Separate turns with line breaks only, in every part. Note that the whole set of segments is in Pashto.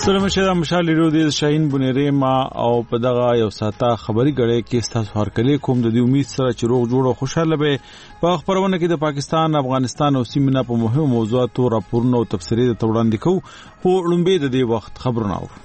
سترمشه مشال لیدو د شاهین بنيري ما او په دغه یو ساته خبري غړې کې تاسو هرکلی کوم د دې امید سره چې روغ جوړ او خوشاله به په خبرونه کې د پاکستان افغانستان او سیمه په مهمو موضوعاتو راپورونه او تفسیري د وړاندې کوو خو لومبه د دې وخت خبرونه اورو.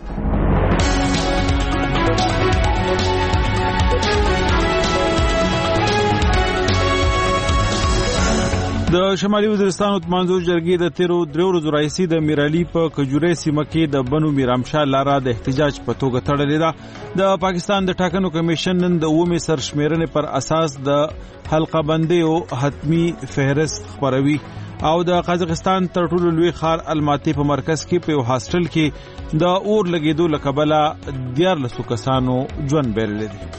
د شمالي وزیرستان او منځو جرګې د 13 ورځو راهیسې د میرعلي په کجوري سیمه کې د بنو میرامشاه لاره د احتجاج په توګه تړلې ده. د پاکستان د ټاکنو کمیشن نن د اومه سرشمیرنې پر اساس د حلقه بندي او حتمی فهرست خبروي او د قزاقستان تر ټولو لوی ښار الماتي په مرکز کې په هاستل کې د اور لګیدو لکبله 14 کسانو ژوند بایللی دي.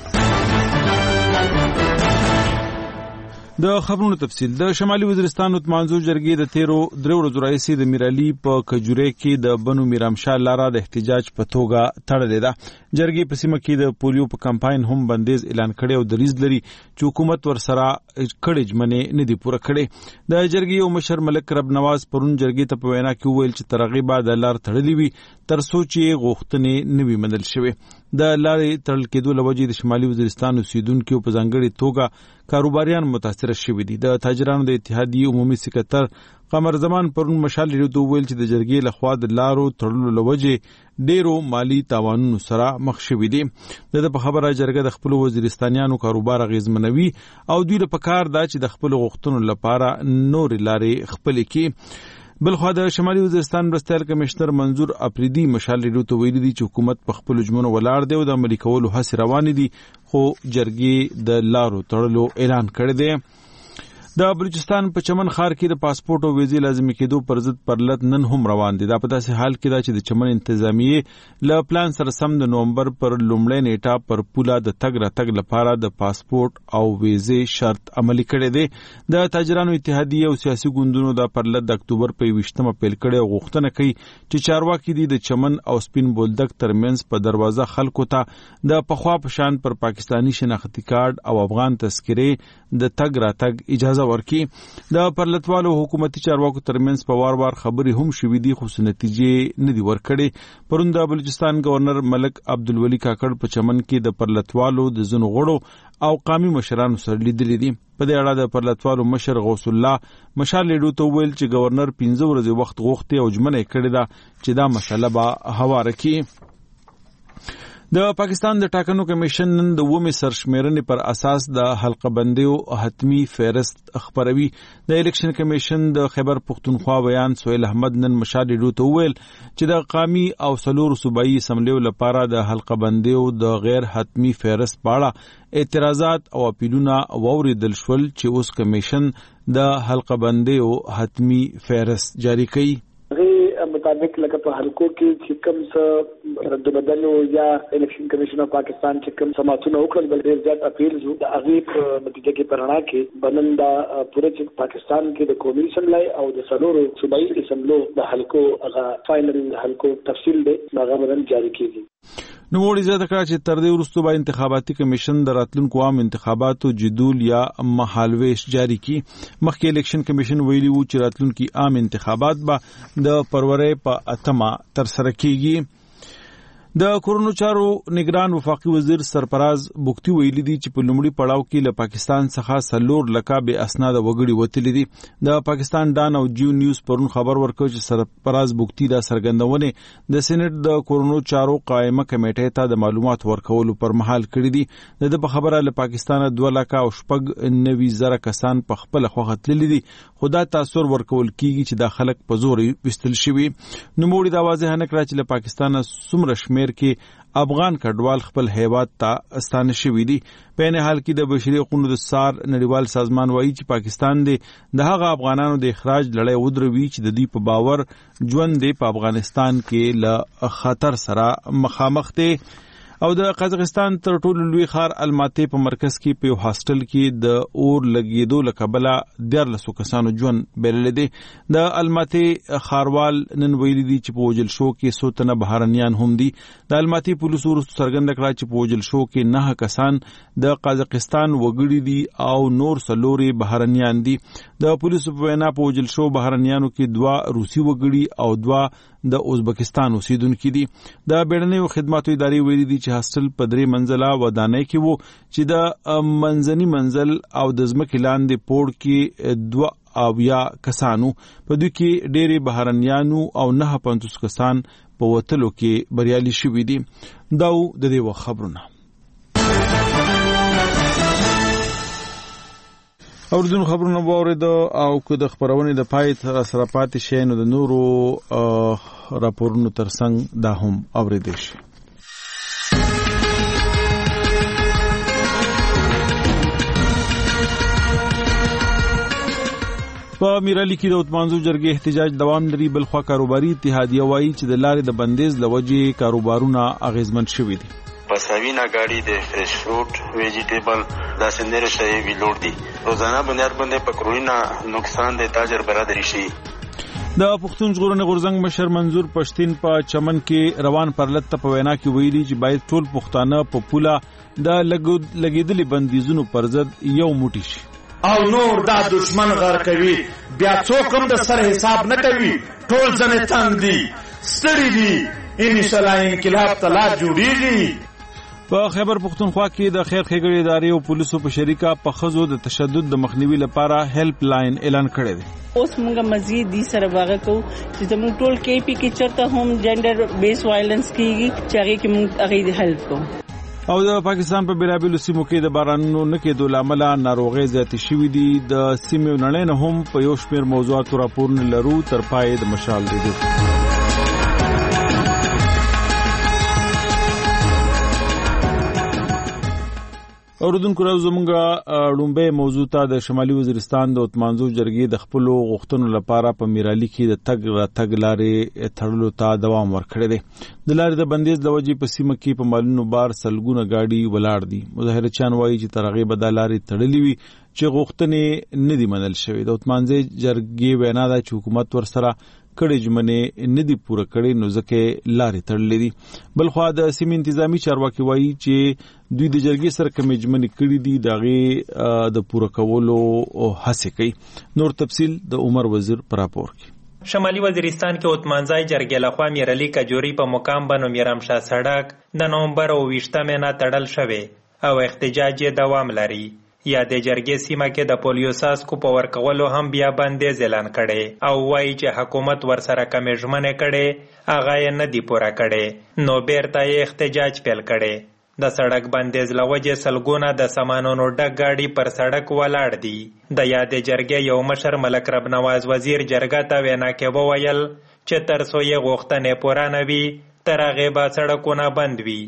د خبرونو تفصیل د شمالي وزیرستان او منځو جرګې د 13 ورځو راهیسې د میرعلي په کجوري کې د بنو میرامشاه لاره د احتجاج په توګه تړلې ده. جرګې په سیمه کې د پولیو په کمپاین هم بندیز اعلان کړی او دریز لري چې حکومت ورسره کړي ژمنې نه دي پوره کړې. د جرګې یو مشر ملک رب نواز پرون جرګې ته په وینا کې وویل چې ترغیب بعد لار تړلې وي تر څو چې غوښتنې نه وي منل شوې. د لارې تړل کېدو لوجې د شمالي وزیرستان اوسیدونکو په ځانګړي توګه کاروباریان متاثر شوي دي. د تاجرانو د اتحادیې عمومي سکرټر قمر زمان پرون مشال لیدو ویل چې د جرګې لخوا د لارو تړلو لوجې ډیرو مالی تاوانونو سره مخ شوي دي. د په خبره جرګه د خپل وزیرستانیانو کاروبار اغیزمنوي او دوی له پکار دا چې د خپل غوښتنو لپاره نور لارې خپل کړي. بلخوا د شمالي وزیرستان مرستیال کمشنر منظور اپریدي مشال لیدو ته ویلي دي چې حکومت په خپل ژمنو ولاړ دی او د عملي کولو هڅې روانې دي خو جرګې د لارو تړلو اعلان کړی دی. د بلوچستان په چمن ښار کې د پاسپورت او ویزې لازمي کېدو پر ضد پرلط نن هم روان دي. دا په داسې حال کې ده چې د چمن انتظامیې له پلان سره سم د نومبر پر لومړۍ نیټه پر پوله د تګ راتګ لپاره د پاسپورت او ویزې شرط عملي کړی دی. د تاجرانو اتحادیې او سیاسي ګوندونو د پرلط د اکتوبر په 20مه پیل کړی او غوښتنه کوي چې چارواکي دي د چمن او سپین بولدک ترمنځ په دروازه خلکو ته د پخوا په شان پر پاکستانی شناختی کارت او افغان تذکرې د تګ راتګ اجازه ورکی. د پرلطوالو حکومتي چارواکو ترمنځ په وار خبرې هم شوې دي خو نتیجې نه دي ورکړې. پرون د بلوچستان گورنر ملک عبدالولي کاکړ په چمن کې د پرلطوالو د ځینو غړو او قومي مشرانو سره لیدلي دي. په دې اړه د پرلطوالو مشر غوث الله مشال لیدو ته ویل چې گورنر 15 ورځې وخت غوښتي او ژمنه یې کړې ده چې دا مسله به هواره کړي. د پاکستان د ټاکنو کمیشن نن د اومه سرشمیرنې پر اساس د حلقه بندي او حتمی فهرست خبروي. د الیکشن کمیشن د خیبر پختونخوا بیان سہیل احمد نن مشال لیدو ته ویل چې د قومي او څلور صوبایي اسمبلیو لپاره د حلقه بندي او د غیر حتمی فهرست په اړه اعتراضات او اپیلونه واوریدل شول چې اوس کمیشن د حلقه بندي او حتمی فهرست جاری کړي.
مطابق لکه په حلقو کې چې کوم څه رد بدلو یا الیکشن کمیشن اف پاکستان چې کوم سماعتونه وکړل بل ډیر زیات اپیل شو د هغه په نتیجه کې پرانا کې بلندا پوره چې پاکستان کې د قومي اسمبلی او د څلورو صوبایي اسمبلو د حلقو هغه فائنل حلقو تفصیل دی هغه بدل جاری کیږي.
نو وړي زیاته کړه چې تر دې وروسته به انتخاباتي کمیشن د راتلونکو عام انتخاباتو جدول یا مهالويش جاری کی. مخکې الیکشن کمیشن ویلي وو چې راتلونکي عام انتخابات به د فروری په 8مه تر سره کیږي. د کورونو چارو نگران وفاقي وزیر سرفراز بوختي ویلي دي چې په لومړي پړاو کې له پاکستان څخه سلور لکه به اسناد وګړي وتلي دي. د پاکستان ډان او جیو نیوز پرون خبر ورکړ چې سرفراز بوختي دا سرګندونه د سېنات د کورونو چارو قائمه کمیټې ته د معلومات ورکولو پر مهال کړی دي. د خبره له پاکستان 2 لکه او 90,000 کسان په خپل خوغه تللي دي. خدا تاثیر ورکول کیږي چې د خلک په زور وستل شوی. نو موږ دا واضح نه کړ چې له پاکستان څومره شمیر کې افغان کډوال خپل هیواد ته ستانه شوي دي. په نه حال کې د بشري حقوقو د سار نړیوال سازمان وایي چې پاکستان د هغه افغانانو د اخراج لړۍ ودروي چې د دوی په باور ژوند دی په افغانستان کې له خطر سره مخامخ دي. او د قزاقستان تر ټولو لوی ښار الماتي په مرکز کې په هاستل کې د اور لګیدو لکبله 14 کسانو ژوند بایللی دي. د الماتي ښاروال نن ویلي دي چې په وجل شو کې 100 تنه بهرنیان هم دي. د الماتي پولیس ورسره څرګنده کړه چې په وجل شو کې 9 کسان د قزاقستان وګړي دي او نور څلوري بهرنیان دي. د پولیسو په وینا په وجل شو بهرنیانو کې 2 روسي وګړي او 2 د ازبکستان اوسیدونکي دي. د بیړنیو خدماتو ادارې ویلي دي چې هاسټل په 3 منزله ودانۍ کې وو چې د منځني منزل او د ځمکې لاندې پوړ کې 2 او یا کسانو په دوی کې ډېری بهرنیانو او 9 کسان په وتلو کې بریالي شوي دي. دا د دې وخت خبرونه. اوردونو خبرونه واورید او که د خبرونې د پای تر سره پاتې شي نو د نورو راپورونو ترڅنګ دا هم اوریدل شي. په میرالي کې د اتمانزو جرګې احتجاج دوام لري. بلخوا کاروباري اتحادیه وایي چې د لارې د بندیز لوجې کاروبارونه اغیزمن شوي دي.
پساوینا گاڑی د فریش فروٹ ویجیټیبل دا سندره شی ویلوړ دي. روزانه بنیاد باندې پکروینا نقصان د تاجر برادری شي.
د پښتون ژغورنې غورځنګ مشر منظور پښتين په چمن کې روان پرلط په وینا کې ویلي چې باید ټول پښتانه په پوله د لګیدلې بندیزونو پر ضد یو موټی شي
او نور دا دشمن غر کوي. بیا څوک هم د سر حساب نه کوي. ټول ځنه تنگ دي ستړي دي. ان شاء الله انقلاب تلا جوړیږي.
په خیبر پختونخوا کې د خیر ښېګړې ادارې او پولیسو په شریکه په ښځو د تشدد د مخنیوي لپاره هیلپ لاین اعلان کړی دی.
اوس موږ مزید دې سره واغ کوو چې زموږ ټول کې پی کې چرته هم جنډر بیس وایلنس کیږي چې هغه کې موږ هغه د هیلپ کوو.
او د پاکستان په بیلابیلو سیمو کې د بارانونو نه کېدو له امله ناروغۍ زیاتې شوې دي. د سیمې نړۍ نه هم په یو شمېر موضوعاتو راپورونه لرو. تر پای د مشال ریډیو اوردونکو راو زمونږه ډومبه موضوع ته د شمالي وزیرستان د اتمانزو جرګې د خپل غوښتنو لپاره په میرالي کې د تګ لارې تړلو ته دوام ورکړی دی. د لارې د بندیز د وجې په سیمه کې په مالونو بار سلګونه گاډي ولاړ دي. مظاهرچیان وایي چې تر هغې به دا لارې تړلې وي چې غوښتنې نه دي منل شوې. د اتمانزو جرګې وینا ده چې حکومت ورسره کړي ژمنې نه دي پوره کړي نو ځکه لارې تړلې دي. بلخوا د سیمې انتظامی چارواکي وایي چې دوی د جرګې سره کومې ژمنې کړي دي د هغې د پوره کولو هڅې کوي. نور تفصیل د عمر وزیر پر راپور کې.
شمالي وزیرستان کې اتمانزای جرګې لخوا میرالي کجوري په مقام بنو میرامشاه سړک د نومبر 28 نه تړل شوی او احتجاج دوام لري. یا د جرګې سیمه کې د پولیو ساسکو په ورکولو هم بیا بندیز اعلان کړي او وایي چې حکومت ورسره کمې ژمنې کړي هغه یې نه دي پوره کړي نو بیرته یې احتجاج پیل کړي. د سړک بندیز له وجې سلګونه د سامانونو ډک گاډي پر سړک ولاړ دي. د یادې جرګې یو مشر ملک رب نواز وزیر جرګه ته وینا کې وویل چې تر څو یې غوښتنې پوره نه وي تر هغې به سړکونه بند وي.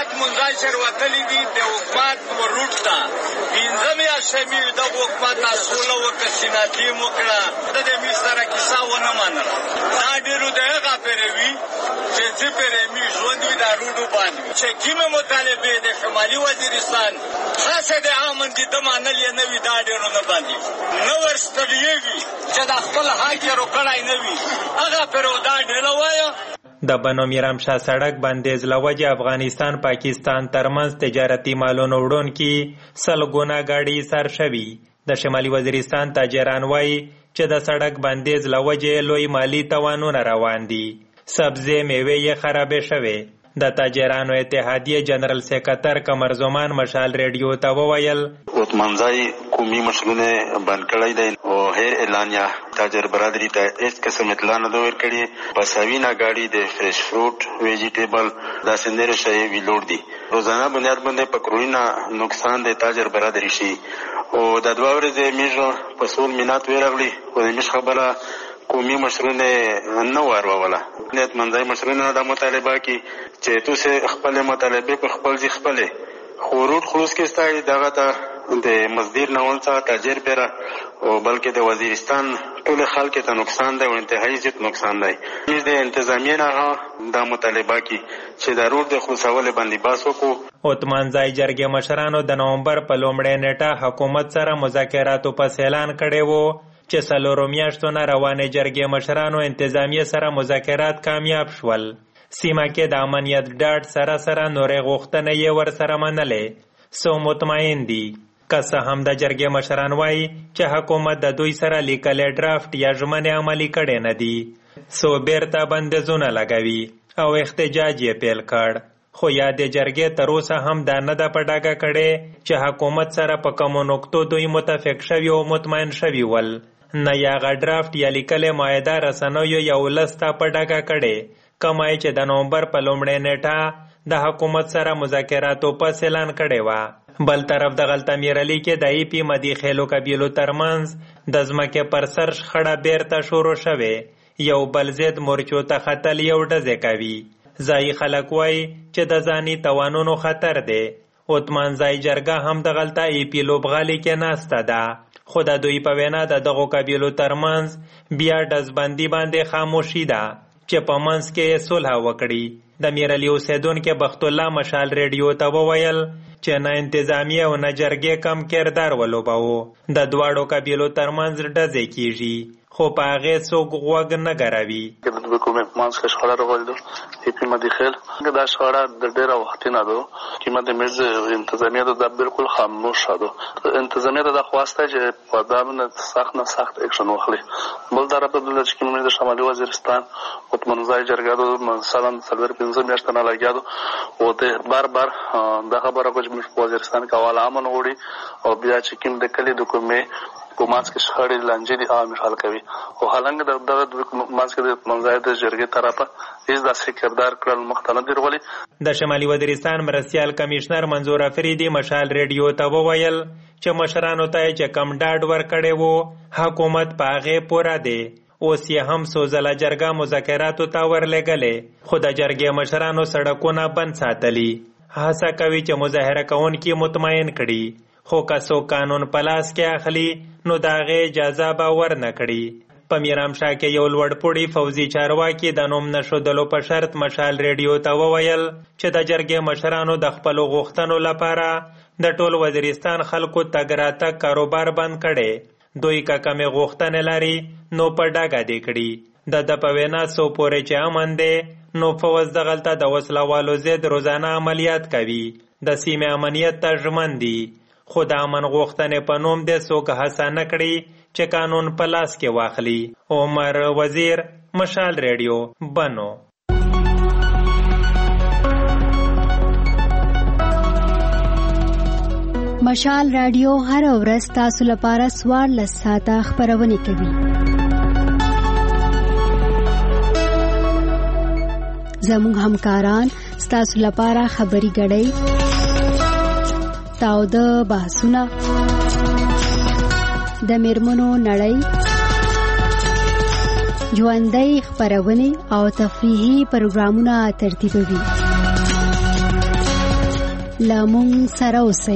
شمیر د حکومت اصوله وکسیناتی موکړه د دې میسره کیسه ونه منله. دا ډیرو دغه پروي چې پرېمي ژوند وي د روډو باندې چې کیمه مطالبه د شمالي وزیرستان خاصه د عامن دي د منل یې نه وي. دا ډیرو نه باندې نو ورستړيږي چې د خپل حق یې روکړای نه وي هغه پرو دا ډیرو وایي.
د بنو میرامشاه سړک بندیز له وجې افغانستان پاکستان ترمنځ تجارتي مالونو وړونکي سلګونه گاډي سر شوي. د شمالي وزیرستان تاجران وایي چې د سړک بندیز له وجې لوی مالی تاوانونه روان دي. سبزی میوې یې خرابې شوې. د تاجرانو اتحادیه جنرال سیکرټر قمرزمان مشال ریډیو ته وویل
اتمانزای قومي مشرونه بند کړی دی او هر اعلانیا تاجر برادری ته هیڅ قسم اطلاع نه ورکړي. پساوینا گاډي د فریش فروٹ ویجیټیبل دا سندره شی ویلوړ دي. روزانه بنیاد باندې پکروینا نقصان د تاجر برادری شي او د 2 ورځې میژ په سول مینات ویراغلی او د مش خبره قومي مشرونه نه واروله. نیت منځای مشرونه د مطالبه کی چې توسه خپل مطالبه په خپل ځای خپل خورود خلوص کې ستای دغه ته د مزدور نوون څخه تاجر پیرا او بلکې د وزیرستان ټول خلک ته نقصان دی او انتهایی زیات نقصان دی. د انتظامیه نه د مطالبه کی چې د روډ د خلاصول باندې باس وکړو.
اتمانزای جرګې مشرانو د نومبر په لومړۍ نیټه حکومت سره مذاکراتو پس اعلان کړی وو چې څلورو میاشتو نه روانې جرګې مشرانو انتظامیه سره مذاکرات کامیاب شول. سیمه کې د امنیت ډاډ سره سره نورې غوښتنې یې ورسره منلې. سو مطمئن دي. که څه هم د جرګې مشران وایي چې حکومت د دوی سره لیکلی ډرافټ یا ژمنې عملي کړې نه دي سو بیرته بندیزونه لګوي او احتجاج یې پیل کړ. خو یادې جرګې تر اوسه هم دا نه ده په ډاګه کړې چې حکومت سره په کومو نقطو دوی متفق شوي او مطمئن شوي ول. نه یې هغه ډرافټ یا لیکلې معاهده رسنیو یا ولس ته په ډاګه کړې کومه چې د نومبر په لومړۍ نیټه د حکومت سره مذاکراتو پس اعلان کړی وه. بل طرف د غلطه میرعلي کې د ایپي مدي خیلو قبیلو ترمنځ د ځمکې پر سر شخړه بیرته شروع شوې. یو بل ضد مورچو ته ختل یو ډزې کوي. ځایي خلک وایي چې د ځاني توانونو خطر دی. عثمان ځایي جرګه هم د غلطه ایپي لوبغالي کې ناسته ده. خو د دوی په وینا د دغو قبیلو ترمنځ بیا ډزبندي باندې خاموشي ده چې په منځ کې صلح وکړي. د میرعلي اوسیدونکي بخت الله مشال ریډیو ته وویل چې نه انتظامیه او نه جرګې کم کردار ولوباوه. د دواړو قبیلو ترمنځ ډزې کیږي خو په هغې څوک غوږ نه ګروي.
د کومې منځ کې شخړه راغلې ایپي مدي خیل دا شخړه د ډېره وختي نه ده چې مدي میرز انتظامیه ده بالکل خاموش ده. انتظامیه ده خواسته چې په دا باندې سخت نه سخت اکشن واخلي. بل طرف ته چې کومې د شمالي وزیرستان عثمان ځایي جرګه ده مثلا 4-5 میاشتې نه لګیا ده او ته بار بار دا خبره کوي چې وزیرستان کواله امن وړي او بیا چې کوم د کلی د کومې په مانس کې شخړې لانجې دي عام حل کوي او حالانکه د مانس کې د منځای د جرګې طرفه هیڅ داسې کردار کړل مختلف دی ورغلي.
د شمالي وزیرستان مرستیال کمشنر منظور افریدي مشال ریډیو ته وویل چې مشرانو ته چې کم ډاډ ورکړی وو حکومت په هغې پوره دی. اوس یې هم څو ځله جرګه مذاکراتو ته ورلېږلې خو د جرګې مشرانو سړکونه بند ساتلي. هڅه کوي چې مظاهره کوونکي مطمئن کړي خو که څوک قانون په لاس کې اخلي نو د هغې اجازه به ورنه کړي. په میرامشاه کې یو لوړپوړي فوزي چارواکي د نوم نښودلو په شرط مشال ریډیو ته وویل چې د جرګې مشرانو د خپلو غوښتنو لپاره د ټول وزیرستان خلکو تګ راتګ کاروبار بند کړی. دوی که کمې غوښتنې لري نو په ډاګه دې کړي. د په وینا څو پورې چې امن دی نو فوز دغلته د وسلوالو ضد روزانه عملیات کوي. د سیمې امنیت ته ژمن دي خو د امن غوښتنې په نوم دې څوک هڅه نه کړي چې قانون په لاس کې واخلي. عمر وزیر مشال ریډیو بنو.
مشال رادیو هر ورځ تاسو لپاره 14 ساعته خبرونه کوي. زموږ همکاران تاسو لپاره خبري غړي تاو د بحثونه د میرمنو نړۍ ژوندۍ خبرونه او تفریحي پروګرامونه ترتیبوي. لامون سره اوسئ.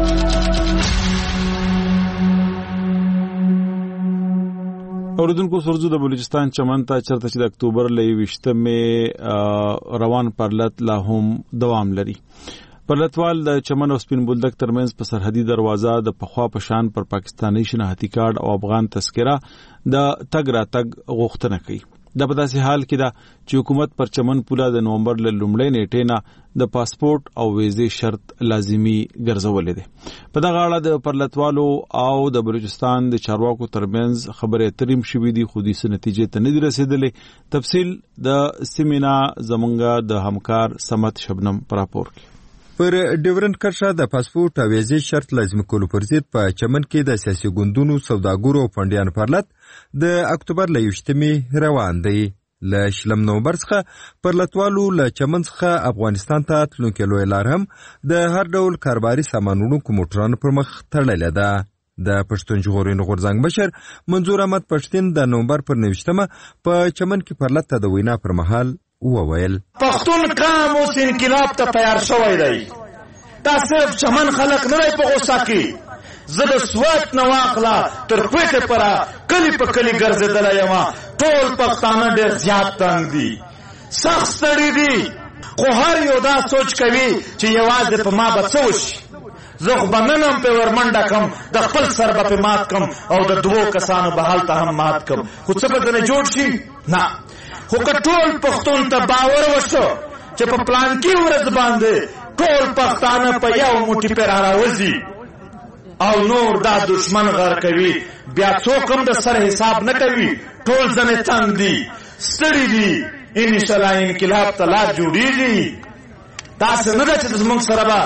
اوریدونکو سرزو د بلوچستان چمن ته چرته چې د اکتوبر لې 20 روان پرلت لا هم دوام لري. پرلتوال د چمن او سپین بولدک ترمنځ په سرحدي دروازه د پخوا پشان پر پاکستاني شناختی کارت او افغان تذکره د تګ راتګ غوښتنه کوي. د په داسې حال کې دا چې حکومت پر چمن پوله د نومبر له لومړۍ نیټې نه د پاسپورت او ویزې شرط لازمی ګرځولې ده. په دغه اړه د پرلتوالو او د بلوچستان د چارواکو ترمنځ خبرې اترې شوې دي خو د نتیجې ته نه رسیدلې. تفصیل د سیمینا زمونږه د همکار سمت شبنم پر راپور کې.
پر ډیورنډ کرښه د پاسپورت او ویزې شرط لازم کولو پر ضد په چمن کې د سیاسي ګوندونو سوداګرو او فنډیانو پرلت د اکتوبر له 20 روان دی. له شلم نومبر څخه پرلتوالو له چمن څخه افغانستان ته تلونکي لوی لار هم د هر ډول کاروباري سامانونو کومټرانو پر مخ تړلې ده. د پښتون ژغورنې غورځنګ مشر منظور احمد پښتين د نومبر پر 19 په چمن کې پرلت ته د وینا پر مهال وویل
پښتون قام اوس انقلاب ته تیار شوی دی. دا صرف چمن خلک نه دی په غوسه کې. زه د سوات نه واخله تر کوټې پره کلی په کلی ګرځېدلی یم. ټول پښتانه ډېر زیات تنګ دي، سخت ستړي دي، خو هر یو دا سوچ کوي چې یوازې په ما به څه وشي. زه خو به نن هم پې ورمنډه کړم، د خپل سر به پې مات کړم او د 2 کسانو به هلته هم مات کړم. خو څه به دنه جوړ شي؟ نه. خو که ټول پښتون ته باور وشو چې په پلانکي ورځ باندې ټول پښتانه په یو موټي پې راوځي او نور دا دشمن غر کوي، بیا څوک هم د سر حساب نه کوي. ټول ځنې تنګ دي، ستړي دي ان شاء الله انقلاب ته لار جوړیږي. تاسو نه ده چې زموږ سره به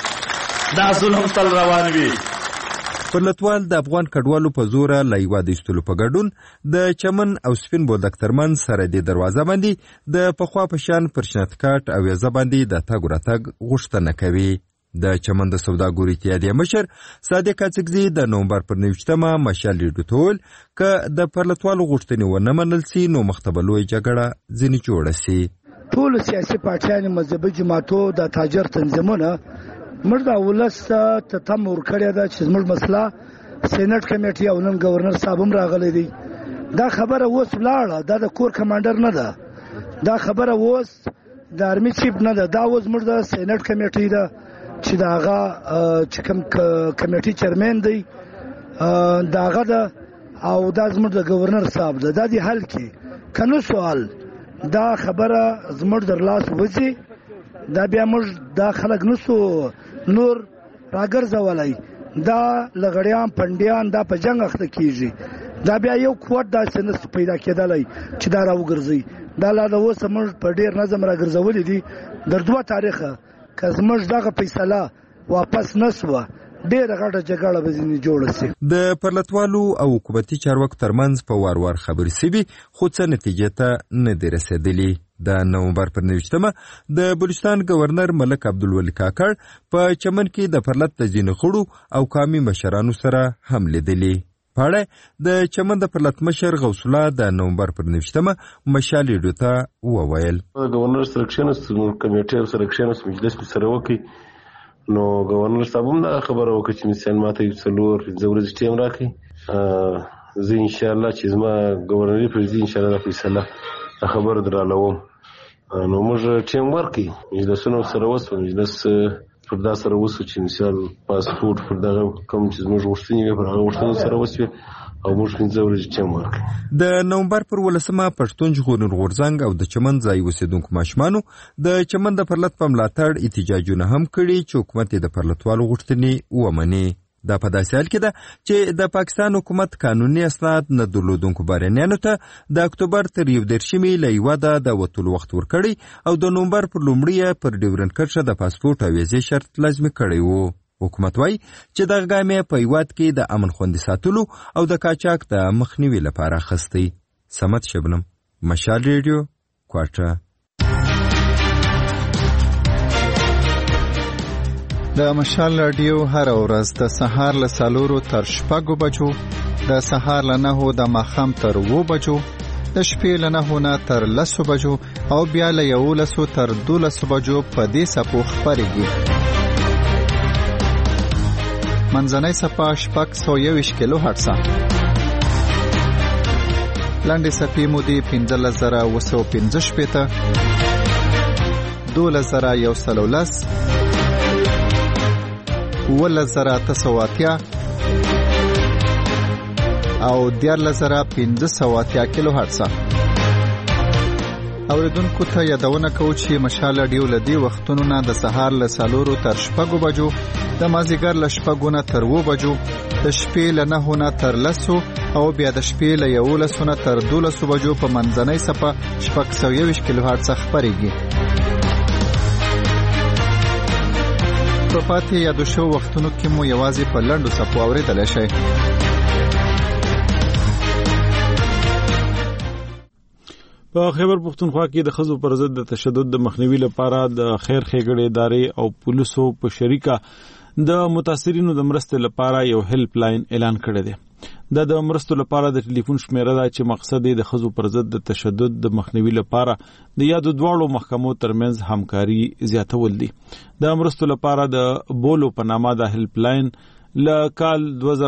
دا ظلم تل روان وي.
پرلتوال د افغان کډوالو په زوره له یوه د ایستلو په ګډون د چمن او سپین بولدک ترمنځ سره د دروازه باندې د پخوا په شان پر شنتکاټ او یزه باندې د تګ راتګ غوښتنه کوي. د چمن د سوداګرو اتحادیې مشر صادق اڅکزي د نومبر پر 29مه مشال ډوټول که د پرلتوالو غوښتنې ونه منل سي نو مختبه لوی جګړه ځینې جوړه سي.
ټول سیاسي پارټیان، مذهبي جماعتو، د تاجر تنظیمونه موږ د ولس ته تم ورکړی ده چې زموږ مسله سینټ کمیټي او نن گورنر صاحب هم راغلی دی. دا خبره اوس ولاړه، دا د کور کمانډر نه ده، دا خبره اوس د آرمي چیف نه ده، دا اوس موږ د سینټ کمیټي ده چې دا هغه چې کوم کمیټي چیرمن دی دا هغه ده او دا زموږ د گورنر صاحب ده. دا دی حل کې کنو سوال دا خبره زموږ در لاس وځي، دا بیا موږ دا خلک نسو نور راګرځولای، دا لغړیان پنډیان دا په جنگ اخته کیږي، دا بیا یو قوت داسې نس پیدا کېدلی چې دا راوګرځي. دا لا د اوسه موږ په ډیر نظم راګرځولي دي. در 2 تاریخه که زموږ دغه فیصله واپس نسوه ډېره غټه جګړه به ځینې جوړه سي.
د پرلتوالو او حکومتي چارواکو ترمنځ په وار وار خبرې سوي خو څه نتیجې ته نه دي رسېدلي. د نومبر پر 29مه د بلوچستان گورنر ملک عبدالولي کاکړ په چمن کې د پرلت د ځینو خړو او قامي مشرانو سره هم لیدلي. پاړه د چمن د پرلت مشر غوث الله د نومبر پر 29مه مشال ډیډو ته وویل
گورنر سرکشنس کمیټه او سرکشنس مجلس سره وکي نو گورنر صاحب هم دا خبره وکړه چې مثال ماته یو څلور ورځې ټیم راکړي. زه ان شاء الله چې زما گورنر پر دې ان شاء الله فیصله خبر درالوم. نو موږ ټیم ورکړي مجلسونو سره وسو مجلس پر دا سره وسو چې مثال پاسپورت پر دغه کوم چې موږ غوښتنې پر هغه غوښتنو سره وسو او موږ 15 ورځې ټیم ورکړي.
د نومبر پر 18مه پښتون ژغورنې غورځنګ او د چمن ځای اوسېدونکو ماشومانو د چمن د پرلت په ملاتړ احتجاجونه هم کړي چې حکومت د پرلتوالو غوښتنې ومني. دا په داسې حال کې ده چې د پاکستان حکومت قانوني اسناد نه درلودونکو بهرنیانو ته د اکتوبر تر 19 له هیواده د وتلو وخت ورکړی او د نومبر پر 1 پر ډیورنډ کرښه د پاسپورت او ویزې شرط لازمي کړی وو. حکومت وایي چې دغه ګام یې په هیواد کې د امن خوندي ساتلو او د قاچاق د مخنیوي لپاره اخیستی. صمد شبنم، مشال ریډیو، کوټه.
د مشال رادیو هر ورځ د سهار له 4 تر 6 بجو، د سهار له 9 د ماښام تر 2 بجو، د شپې له 9 نه تر 10 بجو او بیا له 11 تر 12 بجو په دې سپو خبرېږي. منځنۍ سپه 621 کیلو هرتز، لاندې سپې مودې 15915 12110 11800 او 14500 کیلو هرتز. اوریدونکو ته یادونه کوو چې مشال رادیو لدی وختونو نه د سهار له 4 تر 6 بجو، د مازیګر له 6 نه تر 2 بجو، د شپې له 9 نه تر 10 او بیا د شپې له 11 نه تر 12 بجو په منځنۍ سپه 621 کیلو هرتز خبرېږي. په پاتې یادو شو وختونو کې مو یوازې په لنډو سپو اورېدلی شئ.
په خیبر پښتونخوا کې د ښځو پر ضد د تشدد د مخنیوي لپاره د خیر ښېګڼې ادارې او پولیسو په شریکه د متاثرینو د مرستې لپاره یو هیلپ لاین اعلان کړی دی. دا د مرستو لپاره د ټلیفون شمیره ده چې مقصد یې د ښځو پر ضد د تشدد د مخنیوي لپاره د یادو دواړو محکمو ترمنځ همکاري زیاتول دي. د مرستو لپاره د بولو په نامه د هیلپ لاین له کال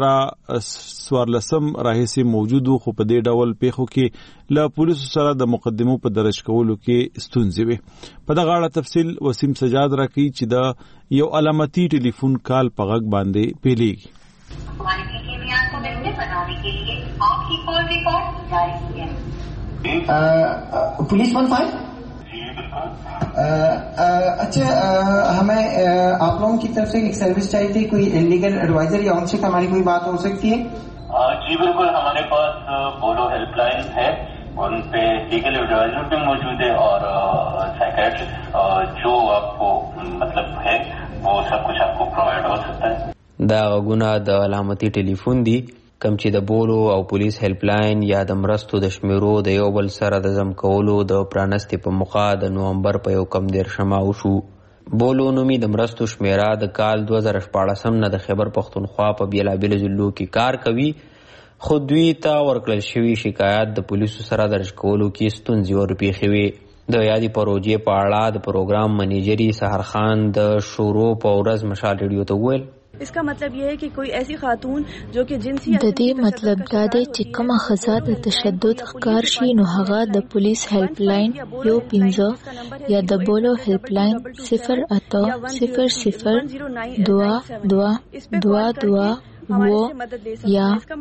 2014 راهیسې موجود خو په دې ډول پیښو کې له پولیسو سره د مقدمو په درج کولو کې ستونزې وي. په دغه اړه تفصیل وسیم سجاد راکوي چې د یو علامتي ټلیفون کال په غږ باندې پیلېږي.
पुलिस 15 अच्छा हमें आप लोगों की तरफ से एक सर्विस चाहिए थी, कोई लीगल एडवाइजर या उनसे हमारी कोई बात हो सकती है?
जी बिल्कुल, हमारे पास बोलो हेल्पलाइन है उन पे लीगल एडवाइजर भी मौजूद है और साइकियाट्रिस्ट जो आपको मतलब है वो सब कुछ आपको प्रोवाइड हो सकता है.
دا غوونه د علامتي ټلیفون دی کم چې د بولو او پولیس هیلپ لاین یا د مرستو د شمیرو د یو بل سره د ضم کولو د پرانستې په موخه د نومبر په 1 وشو. بولو نومي د مرستو شمیره د کال 2014 نه د خیبر پختونخوا په بیلابیلو ضلعو کې کار کوي، خو دوی ته ورکړل شوي شکایات د پولیسو سره درج کولو کې ستونزې ورپېښې وې. د یادې پروژې په اړه د پروګرام منیجري سحر خان د شروع په ورځ مشال ریډیو ته وویل
इसका मतलब ये है कि कोई ऐसी खातून जो कि जिनसी
د دې مطلب دا دی چې کومه ښځه د تشدد ښکار شي نو هغه د پولیس هیلپ لاین 15 یا د بولو هیلپ لاین 08002222 یا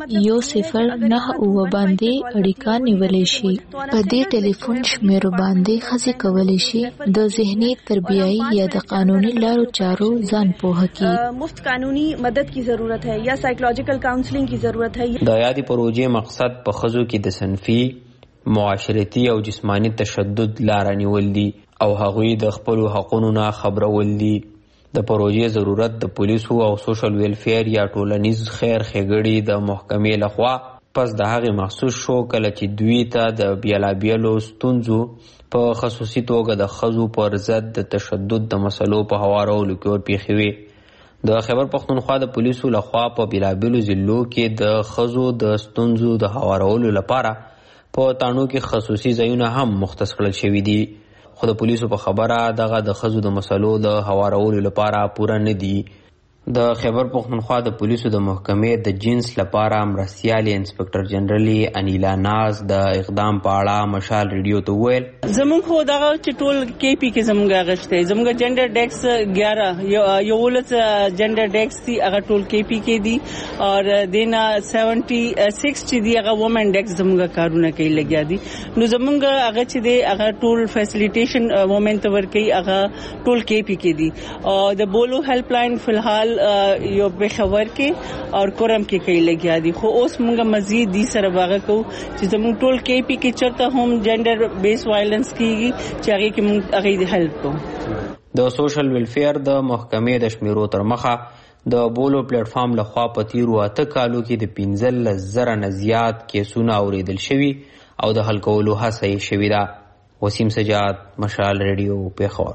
109 باندې اړیکه نیولی شي. په دې ټلیفون شمیرو باندې ښځې کولی شي د ذهني تربیایی یا د قانوني لارو چارو ځان پوهه کړي.
مفت قانوني مدد کی ضرورت ہے یا سائیکولوژیکل کاؤنسلنگ کی ضرورت ہے.
د یادې پروژې مقصد په ښځو کې د صنفي، معاشرتي او جسمانی تشدد لاره نیول دي او هغوی د خپلو حقونو نه خبرول دي. د پروژې ضرورت د پولیسو او سوشل ویلفیر یا ټولنیز خیر ښېګړې د محکمې لخوا پس د هغې محسوس شو کله چې دوی ته د بیلابیلو ستونزو په خصوصي توګه د ښځو پر ضد د تشدد د مسلو په هوارولو کې ورپېښې وې. د خیبر پختونخوا د پولیسو لخوا په بیلابیلو ضلعو کې د ښځو د ستونزو د هوارولو لپاره په تاڼو کې خصوصي ځایونه هم مختص کړل شوي دي، خو د پولیسو په خبره دغه د ښځو د مسلو د هوارولو لپاره پوره نه دي. د خیبر پختونخوا د پولیسو د محکمې د جنس لپاره مرستیالي انسپکټر جنرالي انیلا ناز د اقدام په اړه مشال ریډیو ته وویل
زموږ خو دغه چې ټول کې پی کې زموږ هغه شته، زموږ جنډر ډیکس 11 11 جنډر ډیکس دي هغه ټول کې پی کې دي اور دینا 76 چې دي هغه وومن ډیکس زموږ کارونه کوي لګیا دي. نو زموږ هغه چې دي هغه ټول فیسیلیټیشن وومن ته ورکوي هغه ټول کې پی کې دي او د بولو هیلپ لاین فلحال یو بخور کې اور کورم کې کوي لګیا دي. خو اوس موږ مزید دي سره واغه کو چې زموږ ټول کې پی کې چرته هم جنډر بیس وایلنس کیږي چې هغه کې موږ هغه هیلپ کوو.
د سوشل ویلفیر د محکمې د شمیرو تر مخه د بولو پلیټ فارم لخوا په تیرو 8 کالو کې د 15,000 نه زیات کیسونه اوریدل شوي او د حل کولو هڅه یې شوې ده. وسیم سجاد، مشال ریډیو، پیښور.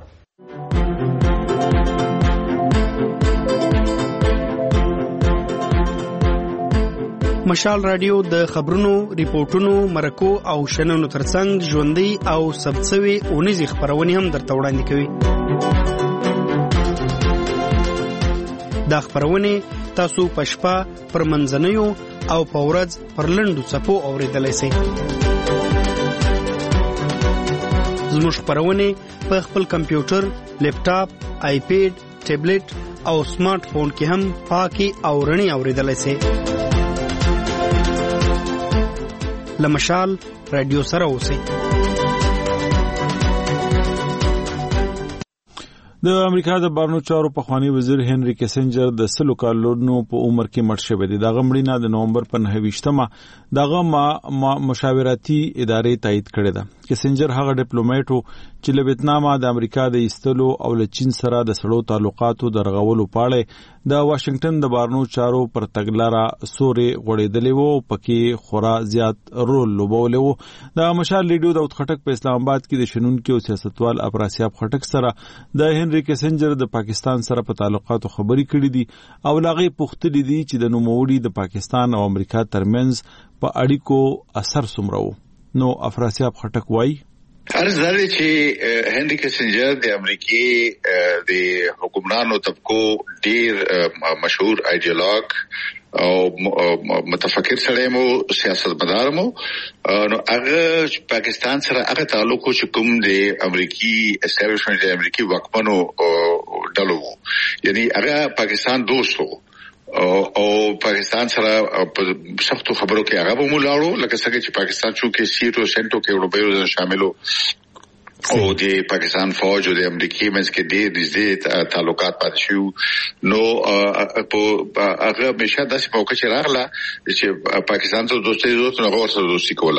مشال رادیو د خبرونو، ریپورتونو، مرکو او شننو ترڅنګ ژوندۍ او ثبتسوي اونیزې خبرونه هم درته وړاندې کوي. دا خبرونه تاسو په شپه، پر منځنیو او په ورځ پر لنډو څپو اوریدلای شئ. زموږ خبرونه په خپل کمپیوټر، لیپټاپ، آیپیډ، ټابلیټ او سمارټ فون کې هم پاکي او رڼي اوریدلای شئ. لمشال رادیو سره اوسئ.
د امریکا د بهرنیو چارو پخوانی وزیر هنري کیسنجر د 100 کالونو په عمر کې مړ شوی دی. دغه مړینه د نومبر په 29 دغه مشاورتي ادارې تایید کړې ده. کیسنجر هغه ډیپلوماټ و چې له ویتنام د امریکا د ایستلو او له چین سره د سړو تعلقاتو د رغولو پاړې د واشنگټن د بهرنیو چارو پر تګلاره سوري غوړېدلې وو، پکې خورا زیات رول لوبولی وو. د مشال ریډیو داود خټک په اسلام آباد کې د شنونکي او سیاستوال افراسیاب خټک سره د هنري کیسنجر د پاکستان سره په تعلقاتو خبرې کړې دي او لاغې پوښتنې دي چې د نوموړي د پاکستان او امریکا ترمنځ په اړیکو اثر څومره و. نو افراسیاب خټک وایي
عرض داره چې هنري کیسنجر د امریکای د حکمرانو طبقو ډیر مشهور ایډیالوګ او متفکر سره مو سیاستمدار مو نو هغه پاکستان سره هغه تعلق چې کوم د امریکای اسټابلیشمنت د امریکای واکمنو ډلو یعنی هغه پاکستان دوستو او پاکستان سره په سختو خبرو کې هغه مو لاړو لکه څنګه چې پاکستان چې سیټو سنټو کې اوربایو شاملو او د پاکستان فوج او د امریکای منځ کې د تعلقات پاتې شو. نو په هغه مشه داسې موقع چې راغله چې پاکستان ته دوستي نه غوښتل دوستي کوله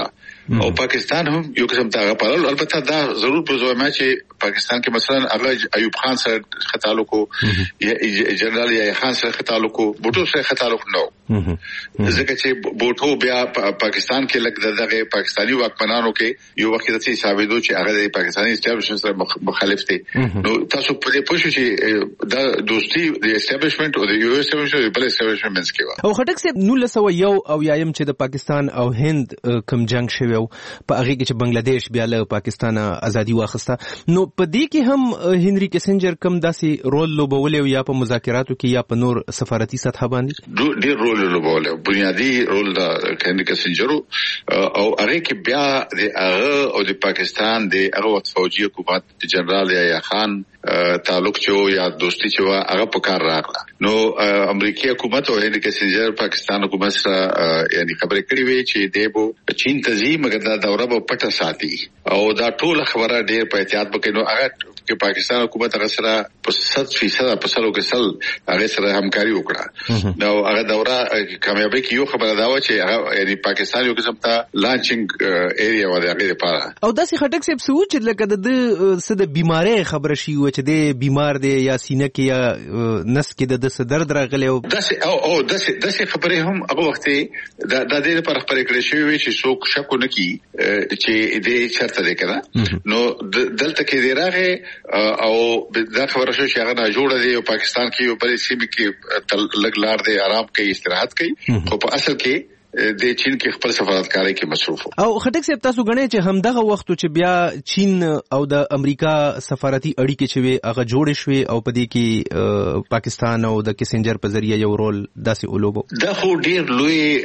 او پاکستان هم یو قسم ته غپارل. البته دا ضرور په زوما چې پاکستان کې مثلا هغه ایوب خان سره خطالو کو یا جنرال یا خان سره خطالو کو بوټو سره خطالو نو ځکه چې بوټو بیا پاکستان کې لګ دغه پاکستانی واکمنانو کې یو وخت د ثابتو چې هغه د پاکستانی اسټابلیشمنت سره مخالف دي. نو تاسو په دې پوښتنه چې دا دوستي د اسټابلیشمنت او د یو اسټابلیشمنت بل اسټابلیشمنت منځ کې و.
او خټک صاحب 1901 او یایم چې د پاکستان او هند کم جنگ شوی په هغه کې چې بنگلاديش بیا له پاکستان ازادي واخسته، نو په دې کې هم هنري کیسنجر کم داسې رول لوبولې یا په مذاکراتو کې یا په نور سفارتي سطح باندې
ډېر رول لوبولې. بنیادی رول دا هنري کیسنجر او هغه کې بیا د هغه او د پاکستان د هغه وخت فوجي حکومت جنرال یا خان تعلق چې یا دوستي چې هغه په کار راغله. نو امریکایي حکومت او هنري کیسنجر پاکستان حکومت سره یعنی خبرې کړې وې چې دیبو چین تزي مګر دا دوره په پټه ساتي او دا ټول خبره ډېر په احتیاط وکړي. نو هغه چې پاکستان حکومت هغه سره په 100% په سلو کې سل هغه سره همکاري وکړه. نو هغه دوره کامیابی کې یو خبره دا و چې هغه یعنی پاکستان یو قسم ته لانچینګ ایریا و د هغه لپاره. او
داسې خټک صاحب سوچ لکه د څه د بیماری خبره شي و چې د بیمار دی یا سینه کې یا نس کې د څه درد راغلی او داسې خبرې هم هغه وخت د دې لپاره خبرې کړې شوې چې څوک شک نه کوي چې دې چرته دی کنه. نو دلته کې دی راغی او دا خبره شو چې هغه نه جوړه دی او پاکستان کې یو بل سیمه کې لګ لار دی آرام کوي استراحت کوي خو په اصل کې د چین کې خپل سفارتکاري کې مصروف. او خټک صاحب تاسو غنئ چې همدغه وخت چې بیا چین او د امریکا سفارتي اړیکې چې وي هغه جوړې شوې او په دې کې پاکستان او د کیسنجر په ذریعہ یو رول داسې ولوبو.
دا خو ډیر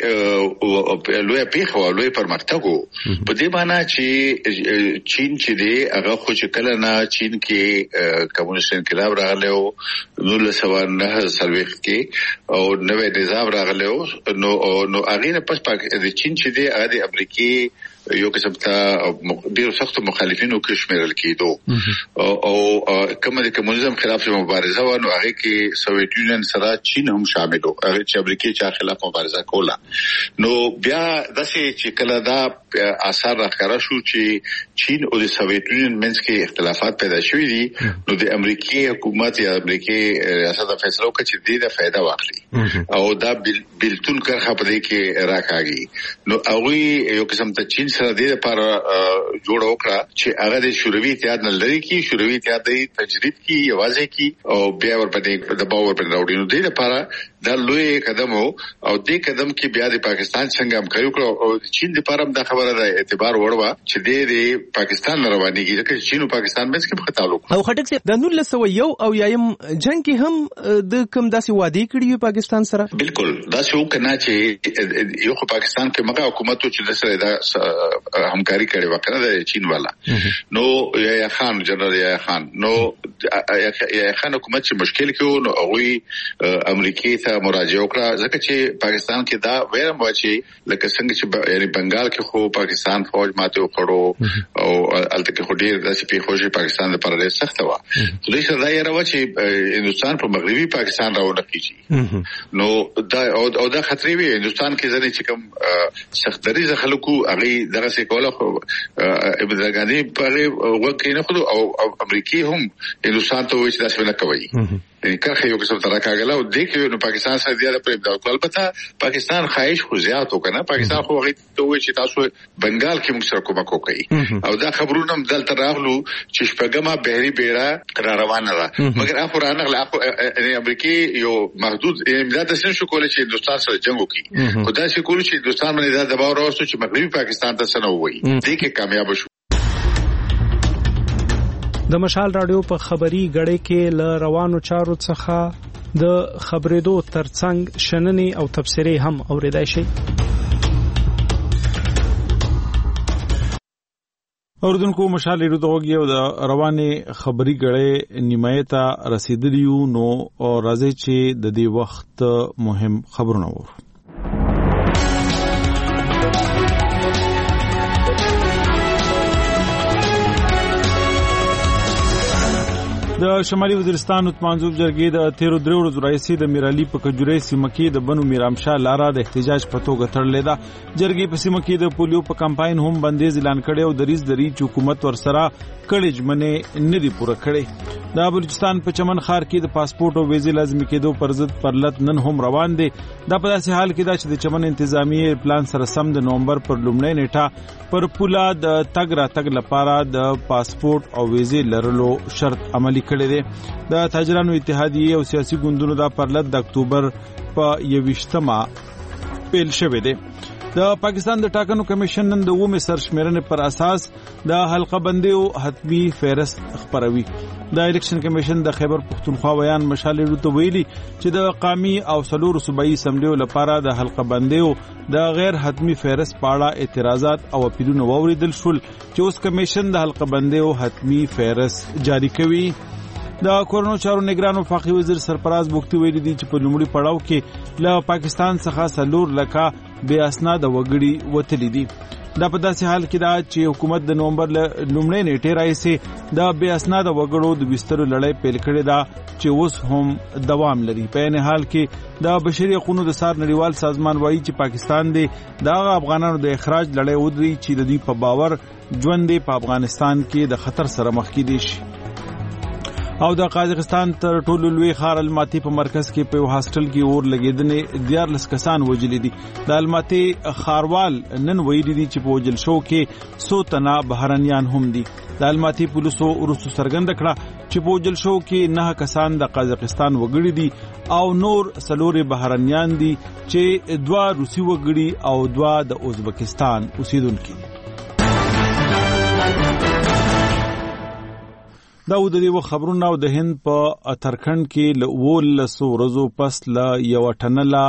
لوی پیښه او لوی پرمختګ په دې معنی چې چین چې دی هغه خو چې کله نه چین کې کمونیست انقلاب راغلی او 1949 کې او نوې نظام راغلی نو هغه پس د چین چې دی هغه د امریکای یو قسم ته ډیر سخت مخالفینو کې شمیرل کېدو او کومه د کمونیزم خلاف مبارزه و نو هغه کې سوویت یونین سره چین هم شامل و هغه چې امریکای چا خلاف مبارزه کوله. نو بیا داسې چې کله دا اثر راخره شو چې چین او د سوویت یونین منځ کې اختلافات پیدا شوي دي نو د امریکای حکومت یا امریکای ریاست فیصله وکړه چې دې د فائدہ واخلي او دا بلتون کرخه په دې کې راکاږي. نو هغه یو قسم ته چین سره دې لپاره جوړ وکړه چې هغه د شوروي اتحاد نه لري کی شوروي اتحاد د تجرید کی یوازې کی او بیا ورپدې د باور پر راوړي. نو دې لپاره دا لوی قدم او دې قدم کې بیا د پاکستان څنګه همکاري وکړه او چین لپاره دا خبره د اعتبار وړوه چې د پاکستان روانيږي ځکه چین او پاکستان مېز کې تعلق.
او خټک صاحب د 1901 او یایم جنگ کې هم د کوم داسې وعده کړی پاکستان سره
بالکل داسې وکړه چې یو پاکستان کې مګه حکومت چې سره دا همکاري کړي وکړه د چین والا. نو یا خان جنرال یا خان نو یا خان حکومت چې مشکل کې نو هغه امریکای ته مراجعه وکړه ځکه چې پاکستان کې دا ویرم و چې لکه څنګه چې یعنی بنگال کې خو پاکستان فوج ماته وکړو او الته کې خو ډیر داسې پیښې پاکستان لپاره ډېر سخت و. خو دې سره دا یې راو چې هندستان په مغربي پاکستان راوړل کیږي. نو دا او دا خطرې وي هندستان کې ځنې چې کوم سختري خلکو هغه دغه څه کوله خو ابتداګانی په وکه نه خو او امریکای هم هندستان ته وایي چې داسې نه کوي. کرخه یو قسم ترا کاغلا او دې کې نو پاکستان سره زیاده پر امداد کول. البته پاکستان خواهش خو زیات وکنه پاکستان خو هغه ته وایي چې تاسو بنگال کې موږ سره کومک وکړي او دا خبرونه هم دلته راغلو چې شپږمه بهري بیړه را روانه ده مګر هغه رانغله امریکای یو محدود امداد سره شو کولای چې هندستان سره جنگ وکړي. خدای شي کول چې هندستان باندې دا دباو راوستو چې مغربي پاکستان ته سره وایي دې کې کامیاب شو.
د مشال رادیو په خبري غړې کې ل روانو چارو څخه د خبرېدو ترڅنګ شننې او تفسیرې هم اوریدای شي.
اوردونکو مشال رادیو دغه یو د روانې خبري غړې نیمایته رسیدلیو نو راځي چې د دې وخت مهم خبرونه وو. د شمالي وزیرستان اتمانزوب جرګې د 13 ورځو راهیسې د میرعلي په کجوري سیمه کې د بنو میرامشاه لاره د احتجاج په توګه تړلې ده. جرګې په سیمه کې د پولیو په کمپاین هم بندیز اعلان کړی او دریز چې حکومت ورسره کړي ژمنې نه دي پوره کړي. د بلوچستان په چمن ښار کې د پاسپورت او ویزې لازمي کېدو پر ضد پرلط نن هم روان دي. دا په داسې حال کې ده چې د چمن انتظامی پلان سره سم د نومبر پر لومړۍ نیټه پر پوله د تګ راتګ لپاره د پاسپورت او ویزې لرلو شرط عملی کړی دی. د تاجرانو اتحادیې او سیاسي ګوندونو دا پرلط د اکتوبر په 21 پیل شوی دی. د پاکستان د ټاکنو کمیشن نن د 9 سرشمیرنې پر اساس د حلقه بندیو حتمی فهرست خپروي. د الیکشن کمیشن د خیبر پختونخوا ویان مشال ته ویلي چې د قومي او څلور صوبایي اسمبلیو لپاره د حلقه بندیو د غیر حتمی فهرست په اړه اعتراضات او اپیلونه واوریدل شول چې اوس کمیشن د حلقه بندیو حتمی فهرست جاری کوي. د کورونو چارو نگران وفاقي وزیر سرفراز بوختي ویلي دي چې په لومړي پړاو کې له پاکستان څخه 4 لکه بې اسناد وګړي وتلي دي. دا په داسې حال کې ده چې حکومت د نومبر لومړۍ نیټې راهیسې د بې اسناد وګړو د وسترو لړۍ پیل کړې ده چې اوس هم دوام لري. په عین حال کې د بشري حقوقو د سار نړیوال سازمان وایي چې پاکستان دی د افغانانو د اخراج لړۍ ودري چې د دې په باور ژوند په افغانستان کې د خطر سره مخ کې دي شي. او د قازقستان تر ټولو لوی ښار الماتی په مرکز کې په هاستل کې اور لګیدنې 14 کسان وژلي دي. د الماتی ښاروال نن ویلي دي چې په وژل شو کې 100 تنه بهرنیان هم دي. د الماتی پولیسو ورسو څرګنده کړه چې په وژل شو کې 9 کسان د قازقستان وګړي دي او نور 4 بهرنیان دي چې 2 روسي وګړي او 2 د ازبکستان اوسیدونکي دي. دا د دې خبرونه او د هند په اترکند کې له 12 ورځو پس له یو ټنله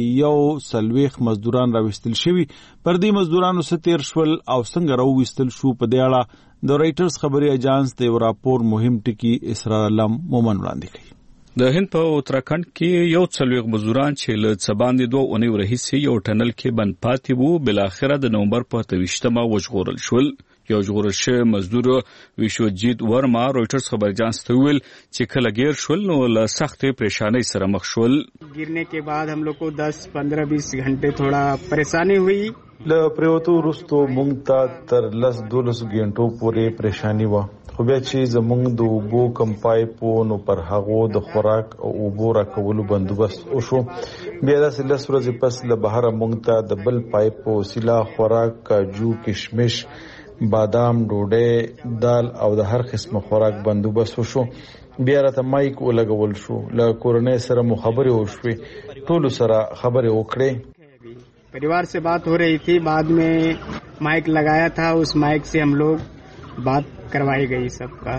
140 مزدوران راوستل شوي. پر دې مزدورانو ستیر شول او څنګه راوستل شو په دې اړه د رایټرز خبري اژانس د یو راپور مهم ټکی اسرار علم مومن وړاندې کړي.
د هند په اتراکند کې 140 مزدوران چې له څباندې 2 اونۍ ورهیسې یو ټنل کې بند پاتې وو بل اخره د نومبر په 28 وژغورل شول. یو ژغورل شوی مزدور ویشوجیت ورما رویټرز خبر اژانس ته ویل چې کله گیر شول نو له سختې پریشانی سره مخ شول.
गिरने के बाद हम लोग को 10-15-20 घंटे थोड़ा परेशानी हुई.
له پریوتو وروسته مونږ ته تر 10-12 غنټو پورې پریشانی و. خو بیا چې زمونږ د اوبو کم پایپو نو پر هغو د خوراک او اوبو راکولو بندوبست وشو. بیا داسې 10 ورځې پس له بهره مونږ ته د بل پایپ په وسیله خوراک کاجو کشمش بادام ډوډۍ دال او د هر قسمه خوراک بندوبست وشو. بیا راته مایک ولګول شو. له کورنۍ سره مو خبرې وشوې. ټولو سره خبرې وکړې.
परिवार से बात हो रही थी. बाद में माइक लगाया था. उस माइक से हम लोग बात करवाई गई सबका.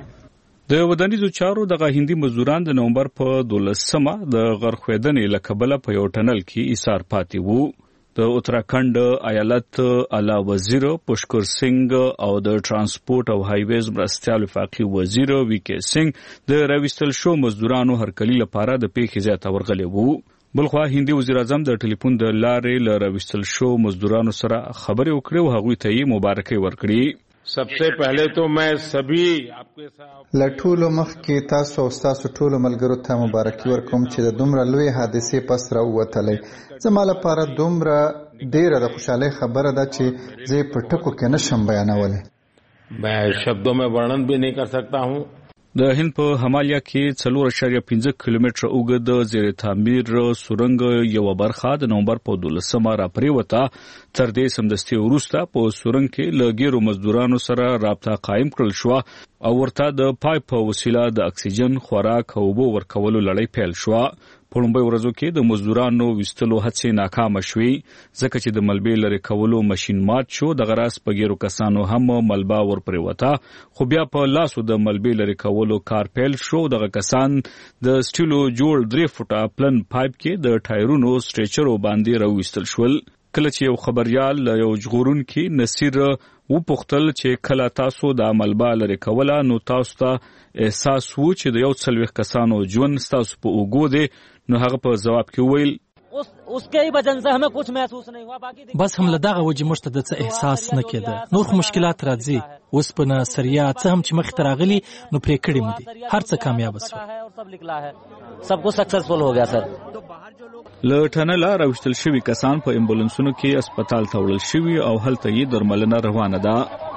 د ودانیزو چارو دغه هندي مزدوران د نومبر په 12 د غرخویدنې لکبله په یو ټنل کې ایثار پاتې وو. د اتراکند ایالت اعلی وزیر پشکر سنگ او د ترانسپورت او هایویز مرستیال وفاقي وزیر وی کے سنگ د راوستل شو مزدورانو هرکلی لپاره د پیښې ځای ته ورغلي وو. بلخوا هندي وزیر اعظم د ټلیفون د لارې له راوستل شو مزدورانو سره خبرې وکړې او هغوی ته یې مبارکي ورکړي.
सबसे पहले तो मैं सभी आपके साथ
لټولو مخ کې تاسو او تاسو ټول ملګرو ته مبارکي ورکوم چې د دومره لوی حادثې پس راووتلې. زما لپاره دومره ډیره د خوشحالۍ خبره ده چې زه په ټکو کې نشم بیانولی.
मैं शब्दों में वर्णन भी नहीं कर सकता हूँ.
د هند په همالیا کې 4.5 کیلومتره اوږد زیر تعمیر سورنګ یو برخه د نومبر په 12 را پریوته. تر دې سمدستي وروسته په سورنګ کې لګیرو مزدورانو سره رابطه قائم کړل شو او ورته د پایپ په وسیله د اکسیجن خوراک او اوبو ورکولو لړۍ پیل شو. په لومړۍ ورځو کې د مزدورانو وستلو هڅې ناکامه شوې ځکه چې د ملبې لرې کولو ماشین مات شو. د غراس په ګیرو کسانو هم ملبا ور پریوته خو بیا په لاسو د ملبې لرې کولو کار پیل شو. دغه کسان د سټیلو جوړ 3 فوټه پلن پایپ کې د ټایرونو سټریچرو باندې راوستل شول. کله چې یو خبريال یو ژغورونکي نصیر وپوښتل چې کله تاسو د ملبا لرې کوله نو تاسو ته احساس وو چې د 40 کسانو ژوند تاسو په اوګو دی نو هغه په جواب کې ویل
उसके ही वजह से हमें कुछ महसूस नहीं हुआ. बाकी
بس هم لدغه وجه مشته د څه احساس نه کېده. نور خو مشکلات راځي. اوسپنه سریا څه هم چې مخ ته راغلي نو پرې کړی مو دي. هر څه کامیاب شو.
सब कुछ सक्सेसफुल हो गया सर.
له ټنله راوستل شوي کسان په امبولانسونو کې هسپتال ته وړل شوي او هلته یې درملنه روانه ده.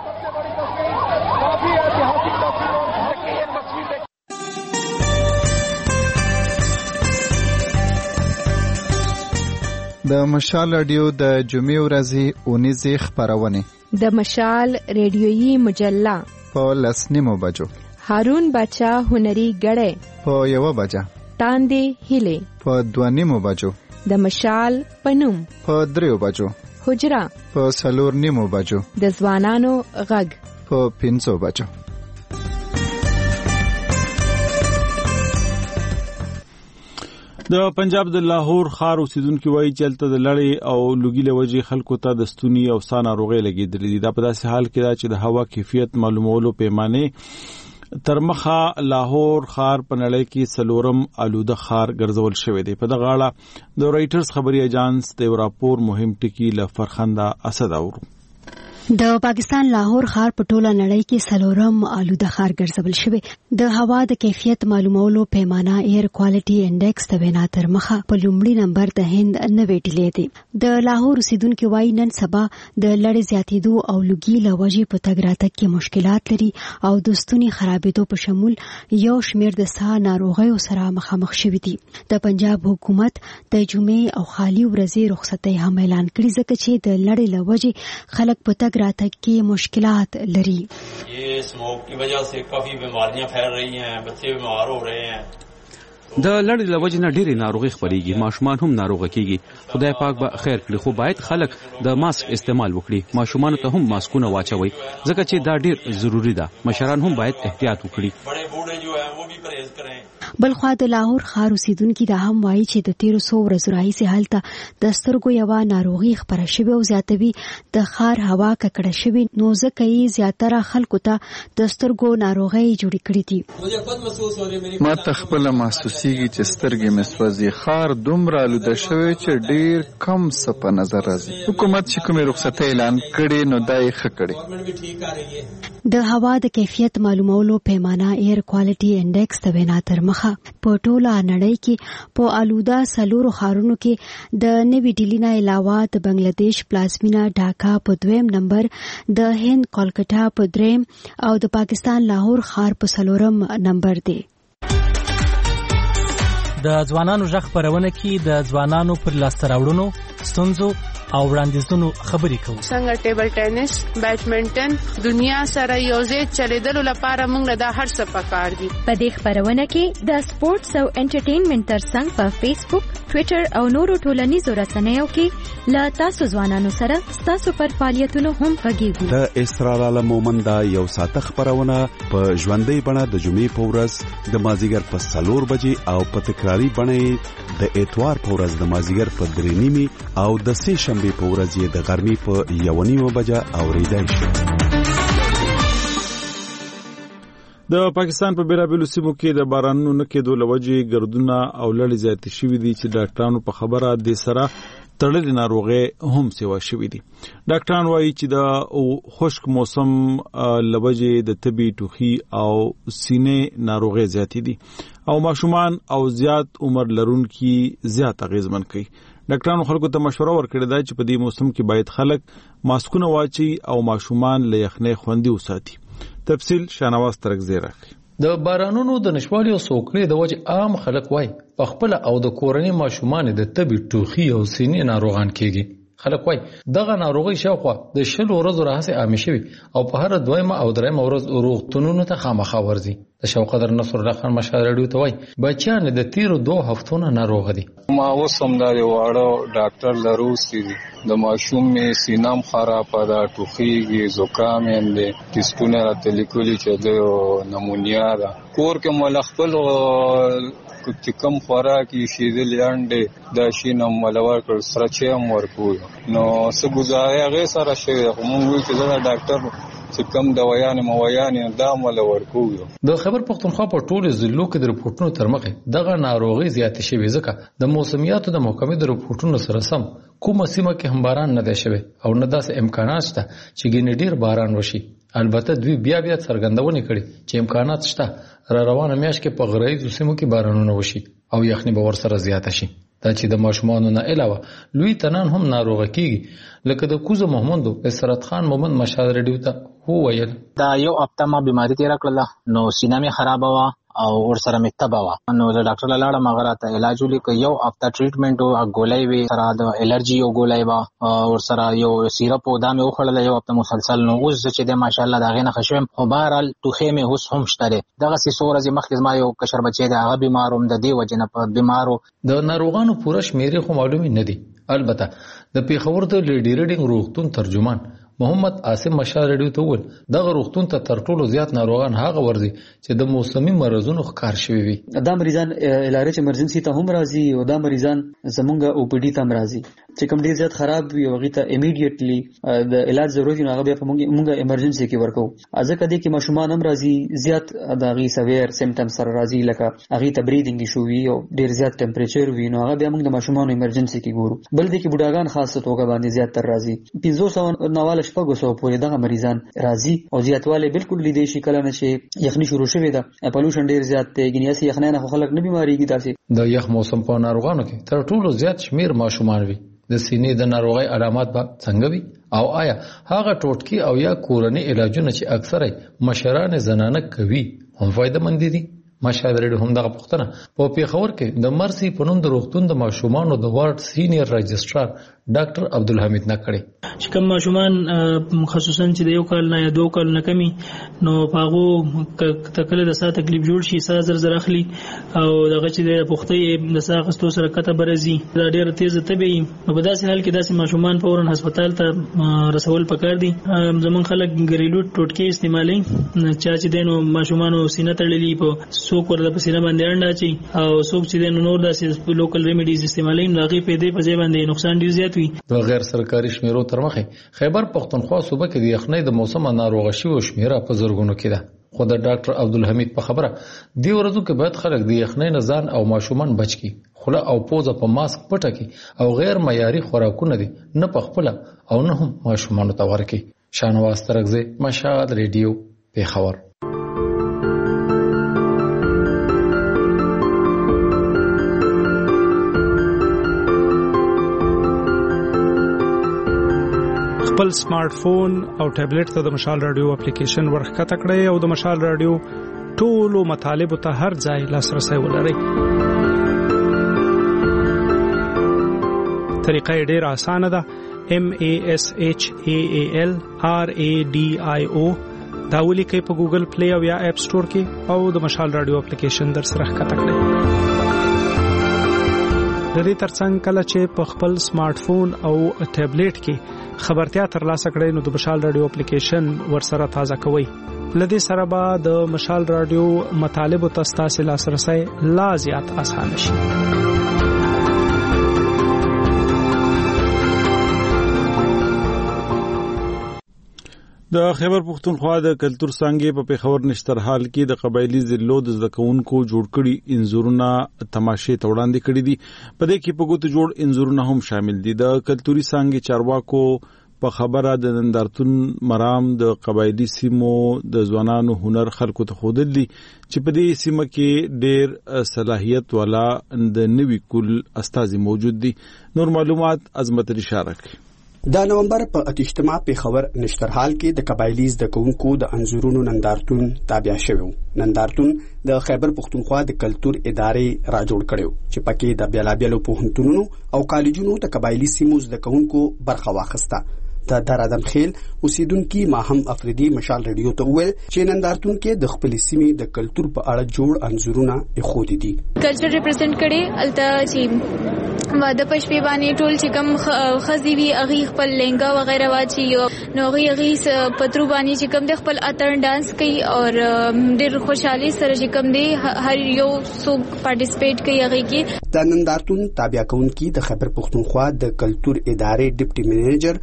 د مشال رادیو د جمعې ورځې اونیزې خبرونه
د مشال ریډیویي مجله
په 10:30 بجو
هارون بچا هنري غړې
په 1 بجه
تاندې هلي
په 2:30 بجو
د مشال پنوم
په 3 بجو
حجرا
په 4:30 بجو
د ځوانانو غږ
په 5 بجو.
د پنجاب د لاهور ښار اوسیدونکو وایي چې هلته د لړۍ او لوګي له وجې خلکو ته د ستوني او ساه ناروغۍ لګېدلې دي. دا په داسې حال کې ده چې د هوا کیفیت معلومولو پیمانې تر مخه لاهور ښار په نړۍ کې 4م آلوده ښار ګرځول شوی دی. په دغه اړه د رایټرز خبري اژانس د یو راپور مهم ټکی له فرخنده اسد اورو.
د پاکستان لاهور ښار په ټوله نړۍ کې 4م آلوده ښار ګرځول شوی. د هوا د کیفیت معلومولو پیمانه ایر کوالټي انډیکس د وینا تر مخه په لومړي نمبر د هند 90 ټیلې دی. د لاهور اوسیدونکو وایي نن سبا د لړۍ زیاتېدو او لوګي له وجې په تګ راتګ کې مشکلات لري او د ستوني خرابېدو په شمول یو شمېر د ساه ناروغیو سره مخامخ شوي دي. د پنجاب حکومت د جمعې او خالي ورځې رخصتۍ هم اعلان کړي ځکه چې د لړۍ له وجې خلک په تګ راتګ کې مشکلات لري.
یہ اسموک کی وجہ سے کافی بیماریاں پھیل رہی ہیں, بچے بیمار ہو رہے ہیں.
د لړۍ له وجې نه ډېرې ناروغۍ خپرېږي, ماشومان هم ناروغه کېږي. خدای پاک به خیر کړي, خو باید خلک د ماسک استعمال وکړي. ماشومانو ته هم ماسکونه واچوي ځکه چې دا ډېر ضروری ده. مشران هم باید احتیاط وکړي.
بلخوا د لاهور ښار اوسیدونکي دا هم وایي چې د 1300 ورځو راهیسې هلته د سترګو یوه ناروغي خپره شوې او زیاتوي د ښار هوا ککړه شوې, نو ځکه یې زیاتره خلکو ته د سترګو ناروغۍ جوړې کړې دي.
ما ته خپله محسوسیږي چې سترګې مې سوځي. ښار دومره آلوده شوی چې ډېر کم څه په نظر راځي. حکومت چې کومې رخصتۍ اعلان کړې نو دا یې ښه کړې.
د هوا د کیفیت معلومولو پیمانه ایر کوالټي انډیکس د وینا تر مخه په ټوله نړۍ کې په آلوده 4 ښارونو کې د نوې ډیلي نه علاوه د بنگلاديش پلازمینه ډاکا په 2م نمبر, د هند کولکتا په 3م او د پاکستان لاهور ښار په 4م نمبر دی.
د ځوانانو ژغ خبرونه کې د ځوانانو پر لاسته راوړنو, ستونزو او وړاندیزونو خبرې کوو.
څنګه ټیبل ټینس, بیډمنټن دنیا سره یوځای چلیدلو لپاره موږ دا هر څه پکار دي.
په دې خبرونه کې د سپورتس او انټرټینمنټ ترڅنګ په فیسبوک, ټوئیټر او نورو ټولنیزو رسنیو کې له تاسو ځوانانو سره تاسو پر فعالیتونو هم غږیږو.
د اسرار عالم مومند دا یو ساعته خبرونه په ژوندۍ بڼه د جمعې په ورځ د مازیګر په 4 بجې او په تکراری بڼه د اتوار په ورځ د مازیګر په 3:30 او د سه شنبه په ورځ یې د غرمې په 1:30 بجه اوریدای شي.
د پاکستان په بیلابیلو سیمو کې د بارانونو نه کېدو له وجې ګردونه او لړۍ زیاتې شوي دي چې ډاکټرانو په خبره د سره تړلې ناروغۍ هم سیوا شوي دي. ډاکټران وایي چې د خشک موسم له وجې د تبي, ټوخي او سینې ناروغۍ زیاتې دي او ماشومان او زیات عمر لرونکي زیات اغېزمن کوي. ډاکټرانو خلکو ته مشوره ورکړې ده چې په دې موسم کې باید خلک ماسکونه واچي او ماشومان له یخنۍ خوندي وساتي. تفصیل شانواز ترکزی راکړي.
د بارانونو د نشوالي او سوکړې د وجې عام خلک وای په خپل او د کورنۍ ماشومان د تبي, ټوخي او سینې ناروغان کېږي. خلک وای دغه ناروغي شاوخوا د 20 ورځو راهیسې عامه شوي او په هر 2 او 3 ورځ روغتونونو ته خامخا ورځي. د شوقدر نصر الله خان مشال رادیو ته وای بچیان د 2 هفتو نه ناروغ دي.
ما وسم دا واړو ډاکټر لروسي د ماشوم می سینام خراب ده, ټوخیږي, زکام اندې, ټیسټونه راته لیکلي چې د نمونیا ده. کور کې مل خپل چې کم خوراکي شیدل انډه دا شینم ولور کړ سره چې هم ورکو نو څه گزارې هغه سره شوی. موږ چې دا ډاکټر چې کم دوايان موایان دا مل ورکو.
د خیبر پختونخوا په ټولو ضلعو کې د رپورټونو تر مخه دغه ناروغي زیاتې شوې ځکه د موسمیاتو د محکمې د رپورټونو سره سم کومه سیمه کې هم باران نه دی شوی او نه داسې امکانات شته چې ګینې ډیر باران وشي. البته دوی بیا څرګندونه کړي چې امکانات شته را روانه میاشت کې په غرایزو سیمو کې بارانونه وشي او یخني به ورسره زیاته شي. دا چې د ماشومانو نه علاوه لوی تنان هم ناروغه کیږي لکه د کوزه محمدو اسرت خان محمد مشال ریډیو ته وویل
دا یو هفته ما بیماری تیر کړله نو سینه می خراب وا او ورسره می تبا وا نو د ډاکټر لاله مغره ته علاج ولیکو یو هفته ټریټمنټ او ګولای وی سره د الرجی یو ګولای وا ورسره یو سیرپ او دامه وخړل یو هفته مسلسل نو اوس چې د ماشاءالله دا غنه خشم خو بهرال توخه می هوس هم شته دغه سی سورز مخکې ما یو کشر بچی دا هغه بیماروم د دی وجنه په بیمارو
د ناروغانو پوره شمیرې خو معلومي نه دي. البته د پیښور د لیډی ریډینګ روغتون ترجمان محمد عاصم مشال ریډیو ته وویل دغه روغتون ته تر ټولو زیات ناروغان هغه ورځي چې د موسمي مرزونو ښکار شوي وي.
دا مریضان الارچ امرجنسي ته هم راځي او دا مریضان زمونږ او پی ډي ته هم راځي چې کوم ډیر زیات خراب وي او هغه ته امیډیټلی د علاج ضرورت نه هغه بیا په مونږه امرجنسي کې ورکو. ځکه دې کې ماشومان هم راځي زیات د غي سویر سیمټمز سره راځي لکه هغه ته بریدینګ ایشو وي او ډیر زیات ټمپریچر وي نو هغه بیا موږ د ماشومان امرجنسي کې ګورو. بل دې کې بوډاګان خاصه توګه باندې زیات تر راځي 500 نواله شپږو پورې دغه مریضان راځي او زیاتواله بالکل لیدې شي کله نه چې یخني شروع شوه ده پولوشن ډیر زیات دی ګنیاسي یخنۍ نه خلک نه بیماریږي. تاسو
د یخ موسم په ناروغانو کې تر ټولو زیات شمیر ماشومان وي. د سینې د ناروغي علامات به څنګه وي او آیا هغه ټوټکی او یا کورنۍ علاجونه چې اکثره مشران زنانه کوي هم فائدہ مند دي؟ مشال ریډیو هم دغه پوښتنه په پیښور کې د مرسي په نوم د روغتون د ماشومانو د وارډ سینیئر رجسټرار ډاکټر عبدالحمید نه کړي
چې کوم ماشومان خصوصا چې د یو کال نه یا 2 کال نه کمی نو پاغو تکله د سات تکلیف جوړ شي ساز زر اخلي او دغه چې د پختې د ساغستو سره کته برزي دا ډیره تیز تبي نو په داسې حال کې داسې ماشومان فورن هسپتال ته رسول پکار دي. زمون خلک ګریلو ټوټکي استعمالي چې دینو ماشومان سینه تړلې په څوک ورته په سینه باندې انډا چي او څوک چې دینو نور داسې لوکل ریمیډیز استعمالي نو هغه په دې په ځای باندې نقصان ډیر زیات.
د غیر سرکاري شمیرو تر مخه خیبر پختونخوا صوبه کې د یخنۍ د موسم ناروغه شوی شمیره په زرګونو کې ده. خو د ډاکټر عبدالحمید په خبره دی ورځو کې باید خلک د یخنۍ نه ځان او ماشومان بچ کی خوله او پوزه په ماسک پټه کی او غیر معیاري خوراکونه دي نه په خپل او نه هم ماشومان ته ورکي. شانواز ترغزه مشال ریډیو پیښور.
خپل سمارټ فون او ټابلیټ ته د مشال رادیو اپلیکیشن ورخکته کړئ او د مشال رادیو ټولو مطالب ته هر ځای لاسرسي ولرئ. طریقه ډېره اسانه ده. MASHAAL RADIO دا ولیکئ په ګوګل پلی او یا اپ سٹور کې او د مشال رادیو اپلیکیشن در سره ښکته کړئ. د دې ترڅنګ کله چې په خپل سمارټ فون او ټابلیټ کې خبرتیا ترلاسه کړئ نو د مشال رادیو اپلیکیشن ورسره تازه کوئ. لدې سره به د مشال رادیو مطالب ته ستاسو لاسرسي لا زیات اسانه شي.
د خیبر پختونخوا د کلتور څانګې په پیښور نشترحال کې د قبایلی ضلعو د زدکونکو جوړ کړي انځورونه تماشې ته وړاندې کړي دي. په دې کې په ګوتو جوړ انځورونه هم شامل دي. د کلتوري څانګې چارواکو په خبره د نندارتون مرام د قبایلی سیمو د ځوانانو هنر خلکو ته ښودل دي چې په دې سیمه کې ډېر صلاحیت والا د نوي کول استازي موجود دي. نور معلومات عظمت اشاره کوي.
د نومبر په 28 پیښور نشترحال کې د قبایلی زدکونکو د انځورونو نندارتون تابع شوی. نندارتون د خیبر پختونخوا د کلتور ادارې را جوړ کړو چې پکې د بیلابیلو پوهنتونونو او کالجونو د قبایلی سیمو زدکونکو برخه واخیسته. د درادم خیل اوسیدونکو ماهم افریدي مشال ریډیو ته ویل چې نندارتون کې د خپل سیمې د کلتور په اړه جوړ انځورونه اخودي دي.
کلچر ریپرزینټ کړي الته چې واده پښې باندې ټول چې کم خزي وی اغي خپل لهنګا وغیرہ واچي نو اغي پترو باندې چې کم د خپل اتر ډانس کوي او ډېر خوشحالي سره چې کم دی هر یو څوک پارټیسپیټ کوي اغي کې. د
نندارتون تابع کونکي د خیبر پختونخوا د کلتور ادارې ډیپټي منیجر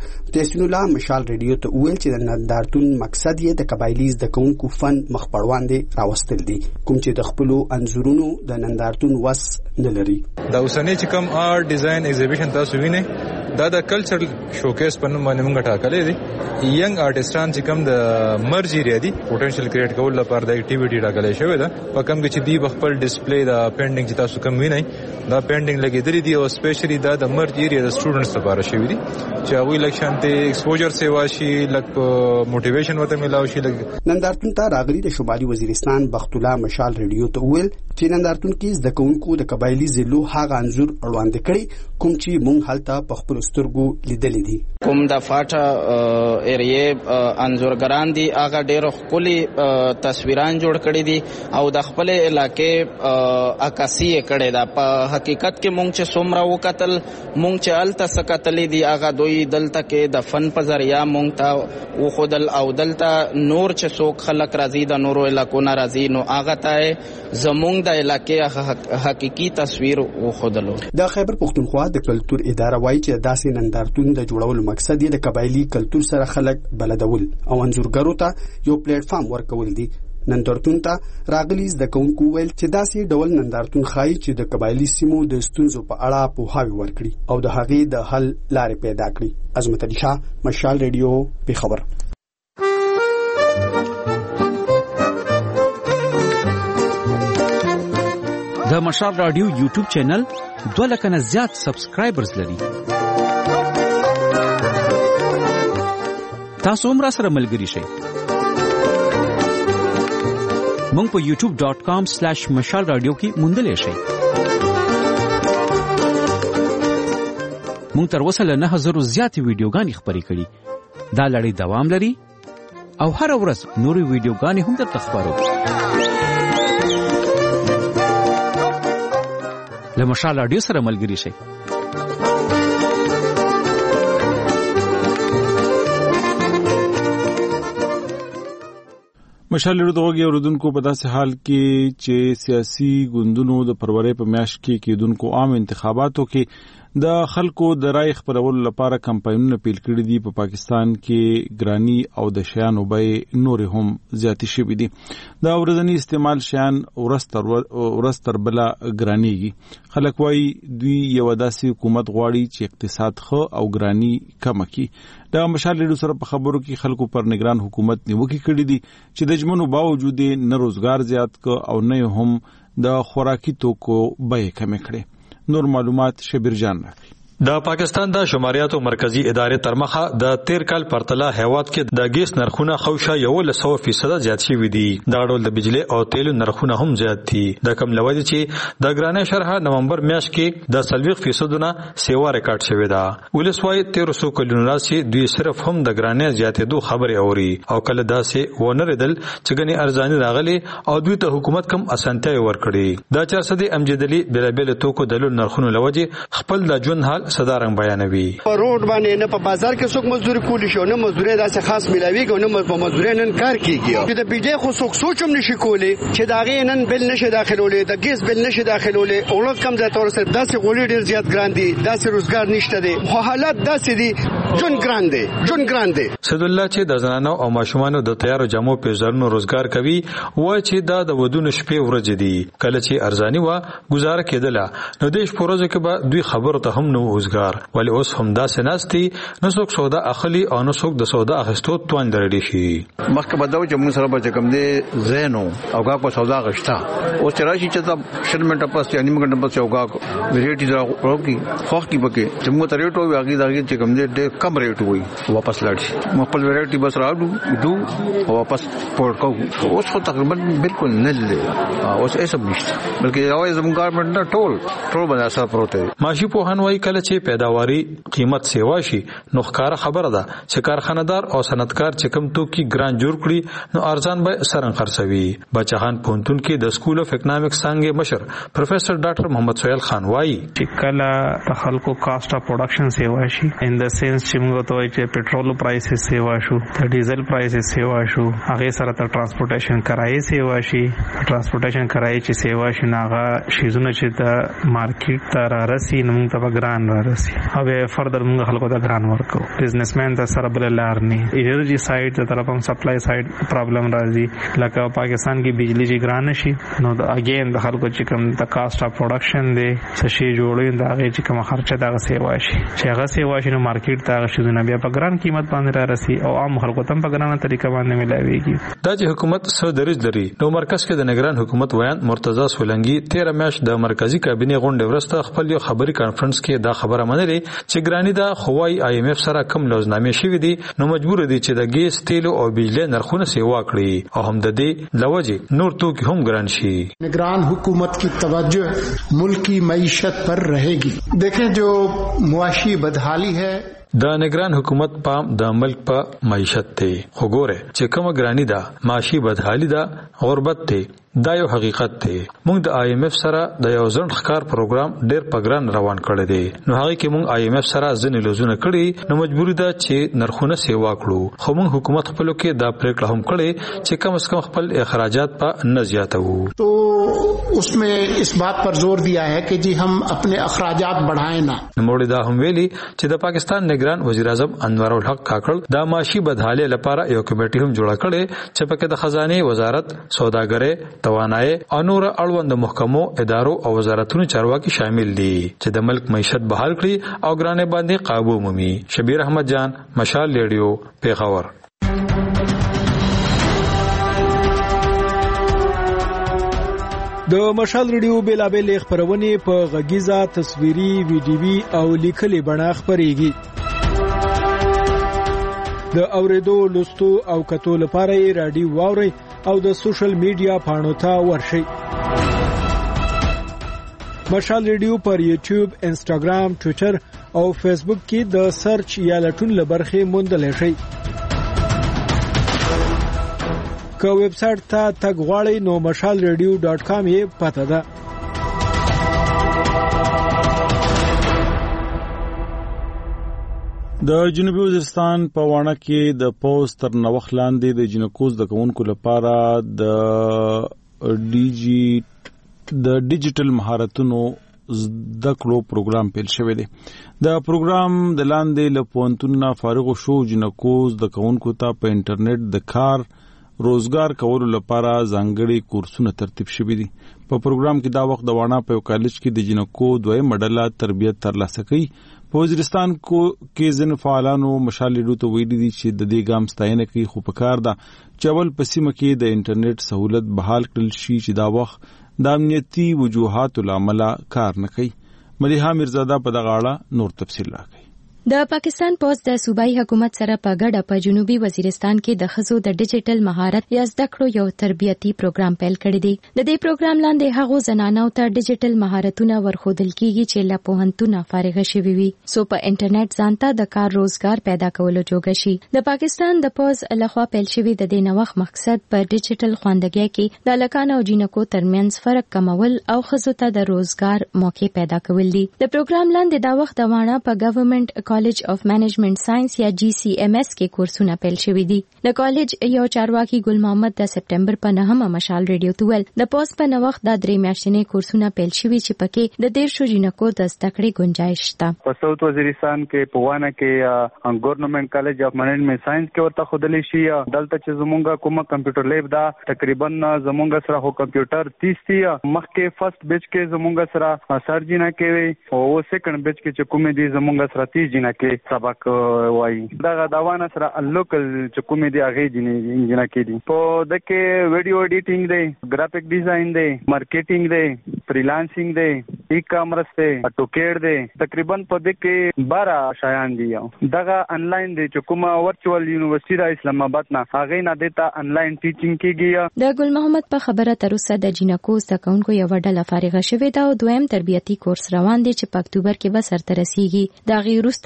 یاسین الله مشال ریډیو ته ویل چې د نندارتون مقصد یې د قبایلی زده کوونکو فن مخ پر وړاندې راوستل دي، کوم چې د خپل انځورونو د نندارتون وس نه لري.
دا اوسنۍ چې کوم آرت ډیزاین ایگزیبیشن تاسو وینئ دا د کلچرل شوکیس په نوم باندې موږ ټاکلې دي. ینګ آرټستان چې کوم د مرج ایریا دي پوتنشل کریټ کول لپاره د اکټیویټي ټاکلې شوی ده. په کوم کې چې دی خپل ډیسپلی د پینټینګ چې تاسو کوم وینئ دا پینټینګ لګیدلې دي او سپیشلی دا د مرج ایریا د سټوډنټس لپاره شوی دي چې هغه لکشن ته ایکسپوجر سیوا شي، لک موټیویشن وته ملاوي شي.
نندارتون ته راغلي د شمالي وزیرستان بخت الله مشال ریډیو ته ویل چې نندارتون کې زده کوونکو د قبایلی ضلعو هغه انځور وړاندې کړي کوم چې مونږ هلته په خپل سترګو لیدلې دي.
کوم د فاټا ایریه انځورګران دي هغه ډېر ښکلي تصویران جوړ کړي دي او د خپل علاقې عکاسي کړي ده. په حقیقت کې مونږ چې څومره وکتل مونږ چې هلته څه کتلې دي هغه دوی دلته کې د فن په ذریعه مونږ ته وښودل او دلته نور چې څوک خلک راځي د نورو علاقو نه راځي نو هغه ته زمونږ د علاقې حقیقي تصویر وښودلو.
د خیبر پښتونخوا د کلتور اداره وایي چې داسې نندارتون د جوړولو مقصد یې د قبایلی کلتور سره خلک بلدول او انځورګرو ته یو پلیټ فارم ورکول دي. نندارتون ته راغلي زده کوونکو ویل چې داسې ډول نندارتون ښایي چې د قبایلی سیمو د ستونزو په اړه پوهاوی ورکړي او د هغې د حل لارې پیدا کړي. عظمت علي شاه، مشال ریډیو، پیښور.
د مشال رادیو یوټیوب چینل 2 لک نه زیات سبسکرایبرز لري. تاسو هم را سره ملګري شئ. مونږ په youtube.com/مشال رادیو کې موندلی شئ. مونږ تر اوسه له 9000 زیاتې ویډیوګانې خپرې کړي. دا لړۍ دوام لري او هر ورځ نورې ویډیوګانې هم درته خپرو. له مشال رادیو سره ملګري شئ.
مشال ریډیو د غوږی اوریدونکو په داسې حال کې چې سیاسي ګوندونو د فروری په میاشت کې کېدونکو عام انتخاباتو کې د خلکو د رای خپرولو لپاره کمپاینونه پیل کړي دي. په پاکستان کې ګرانی او د شیانو بیې نور هم زیاتې شوي دي. د ورځني استعمال شیان ورځ تر بله ګرانیږي. خلک وایي دوی یو داسې حکومت غواړي چې اقتصاد ښه او ګرانی کمه کړي. د مشال ریډیو سره په خبرو کې خلکو پر نگران حکومت نیوکې کړي دي چې د ژمنو باوجود نه روزګار زیات ک او نه هم د خوراکي توکو بیې کمې کړي. نور معلومات شبیر جان راکړي.
د پاکستان د شماریاتو مرکزی ادارې تر مخه د 13 کال پرتله هیواد کې د ګیس نرخونه خوشه 100% زیات شوي دي. دا ډول د بجلی او تیلو نرخونه هم زیات دي. د کم لوجه چې د ګرانه شرح نومبر میاشت کې د 40% نه سیوا ریکارډ شوی دا. ولسوای 1300 کلونو راسي دوی صرف هم د ګرانه زیاتېدو خبرې اوري او کله داسې ونردل چې ګنې ارزاني راغلي او دوی ته حکومت کم اسانتیا ورکړي. د 400 امجدلی بلابل توکو د نرخونو لوجه خپل د جون حال صدارنګ بیانوي.
په روډ باندې نه په بازار کې څوک مزدوري کولی شو، نه مزدوري داسې خاص ملاويږي، نه په مزدوري نن کار کیږي. چې د بجلی خو څوک سوچم نشي کولی چې دا غي نن بل نشي داخلولې، د ګیس بل نشي داخلولې. اولاد کم ځای تور سره داسې غوړي ډیر زیات ګران دي، داسې روزګار نشته دي، خو حالات داسې دي جون ګران دي، جون ګران دي.
سید الله چې د زنانو او ماشومانو د تیارو جامو په زرنو روزګار کوي وای چې دا د ودونو شپې ورځې دي. کله چې ارزاني و گزاره کېدله نو د شپې ورځې کې به دوی خبرو ته هم نو روزګار ولی اوس هم داسې ناستي نو څوک سودا اخلي او نو څوک د سودا اخیستو توان درېږي شي.
مخکې بداو چې موږ سره به کوم دي زینو او کا په سودا غشتا او چې راشي چې تا شرمنټ پاس یعنی موږ په سودا ویریټي دا روکي خو کی پکې چې موږ ته ریټ وي هغه دغه چې کوم دي کم ریټ وي واپس لاړ شي. موږ په ویریټي بس راوړو دو واپس پورټ کوو. اوس خو تقریبا بالکل نه لري اوس ایسه نشته بلکې راوي زموږ ګورنمنت نه ټول باندې اثر پروت دی.
ماشي په هنوي کله چې پیداواري قیمت سیوا شي نو ښکار خبره ده چې کارخانه‌دار او صنعتکار چې کوم توکي ګران جوړ کړي نو ارزان به سرن خرڅوي. بچهان پونتون کې د سکول اف اکنامکس څنګه مشر پروفیسر ډاکټر محمد سہیل خان وایي
چې کله خلکو کاست اف پروډکشن سیوا شي ان د سنس
چې موږ ته وایي چې پټرول پرایسز سیوا شو، د ډیزل پرایسز سیوا شو، هغه سره تر ټرانسپورټیشن کرایې سیوا شي. ټرانسپورټیشن کرایې چې سیوا شي هغه شیزونه چې د مارکیټ ته را رسي نو موږ ته ګران را رسي او فردر موږ خلکو ته ګران ورکو. بزنسمن ته سره بل لار نه، انرژي سایډ ته طرف هم سپلای سایډ پرابلم راځي. لکه پاکستان کې بجلی چې ګران شي نو اگین د خلکو چې کوم د کاست اف پروډکشن دی څه شي جوړوي دا هغه چې کوم خرچه دا سیوا شي چې هغه سیوا شي نو مارکیټ ته هغه شیزونه بیا په ګران قیمت باندې را رسي او عام خلکو ته په ګرانه طریقه باندې ملاويږي.
دا چې حکومت سره درج لري نو مرکز کې د نگران حکومت ویان مرتضی سولنګي 13 میاشت د مرکزی کابینه غونډه ورسته خپل یو خبري کانفرنس کې دا خبره منلې چې ګرانی دا خوای آی ایم ایف سره کم لوزنامې شوې دي نو مجبور دي چې د ګیس تیلو او بجلی نرخونه سیوا کړي او هم د دې لوجه نور توکي هم ګران شي.
निगरान हुकूमत की तवज्जो मुल्क की मईशत पर रहेगी. देखें जो मुआशी बदहाली है
د نگران حکومت پام د ملک په معیشت ته وګوره چې کومه ګرانی ده معاشي بدحالي ده غربت ته دا یو حقیقت دی. موږ د آی ایم ایف سره د یو ځن ښکار پروګرام ډیر پګران روان کړی دی نو هغه کې موږ آی ایم ایف سره ځنې لوزونه کړی نو مجبوری ده چې نرخونه سیوا کړو خو موږ حکومت خپل کې دا پریکړه هم کړې چې کم از کم خپل اخراجات په نه زیاتو.
تو उसमें इस बात पर जोर दिया है कि जी हम अपने अखराजात बढ़ाएं ना.
نوموړي دا هم ویلي چې د پاکستان نگران وزیر اعظم انور الحق کاکړ د معاشي بدحالي لپاره یو کمیټه هم جوړه کړې چې پکې د خزانه وزارت سوداګرۍ توانایي او نور اړوند محکمو ادارو او وزارتونو چارواکي شامل دي چې د ملک معیشت بحال کړي او ګرانه باندې قابو مومي. شبیر احمد جان، مشال ریډیو، پیښور.
د مشال ریډیو بیلابل خبرونه په غږیزه تصویري ویډیوي او لیکلي بڼه خبريږي. د اوریدو لوستو او کتو لپاره رادیو واوري او د سوشل میډیا پاڼو ته ورشي. مشال ریډیو پر یوټیوب، انسټاګرام، ټوئیټر او فیسبوک کې د سرچ یا لټون لبرخه موندل شي. که ویب سټ ته تګ غواړئ نو mashalradio.com یې پته ده.
د جنوبي وزیرستان په وانه کې د پوز تر نوښت لاندې د جنکوز د کوونکو لپاره د ډیجیټل مهارتونو زده کړو پروګرام پیل شوی دی. د پروګرام د لاندې له پوهنتونونو فارغ شو جنکوز د کوونکو ته په انټرنیټ د کار روزګار کولو لپاره ځانګړي کورسونه ترتیب شوي دي. په پروګرام کې دا وخت د وانه په کالج کې د جنکو دوی مډله تربیت ترلاسه کوي. په وزیرستان کې ځین فعالانو مشال ریډیو ته ویلي دي چې د دې ګام ستاینه کوي خو په کار ده چې اول په سیمه کې د انټرنیټ سہولت بحال کړل شي چې دا وخت د امنیتي وجوهاتو لامل کار نه کوي. ملیحه میرزاده په دغه اړه نور تفصیل راکړي.
د پاکستان پوز د صوبایي حکومت سره په ګډه په جنوبي وزیرستان کې د ښځو د ډیجیټل مهارت یا زده کړو یو تربیتي پروګرام پیل کړی دی. د دې پروګرام لاندې هغو زنانو ته ډیجیټل مهارتونه ورښودل کیږي چې له پوهنتونه فارغ شوي وي سو په انټرنیټ ځانته د کار روزګار پیدا کولو جوګه شي. د پاکستان د پوز لخوا پیل شوی د دې نوښت مقصد په ډیجیټل خواندګۍ کې د لکانو او جینکو ترمنځ فرق کمول او ښځو ته د روزګار موقع پیدا کول دي. د پروګرام لاندې دا وخت د وانه په ګورنمنت کالج اف منیجمنت ساينس یا جی سی ایم ایس کې کورسونه پیل شوي دي. د کالج یو چارواکي ګل محمد د سپټمبر په 9 مشال ریډیو ته ویل د پوز په نوښت د 3 میاشتنې کورسونه پیل شوي چې پکې د 13 جنکو د زده کړې گنجائش شته.
په ساوث وزیرستان کې په وانه کې ګورنمنت کالج اف منیجمنت ساينس کې ورته خودلی شي. دلته چې زمونږه کومه کمپیوټر لیب دا تقریبا زمونږه سره هو کمپیوټر 30 دی. مخکې فرست بیچ کې زمونږه سره سرجینا کې او سیکنډ بیچ کې چې کومې دي زمونږه سره 30 جنا کې سبق وایي. دا داوانه سره لوکل چې کومې دي هغه جنا کې دي. په دغه ویډیو ایډیټینګ دی، ګرافیک ډیزاین دی، مارکیټینګ دی، فریلانسینګ دی، ای کامرس دی، ټوکېډ دی. تقریبا په دغه 12 شایان دي. دغه انلاین دی چې کومه ورچوال یونیورسيټي د اسلام آباد نه هغه نه دیتا انلاین ټیچینګ کیږي.
د ګل محمد په خبره تر اوسه د جنکو زدهکونکو یو ډله فارغه شوې ده او دویم تربیتي کورس روان دی چې په اکتوبر کې به سرته رسیږي. دا غي وروسته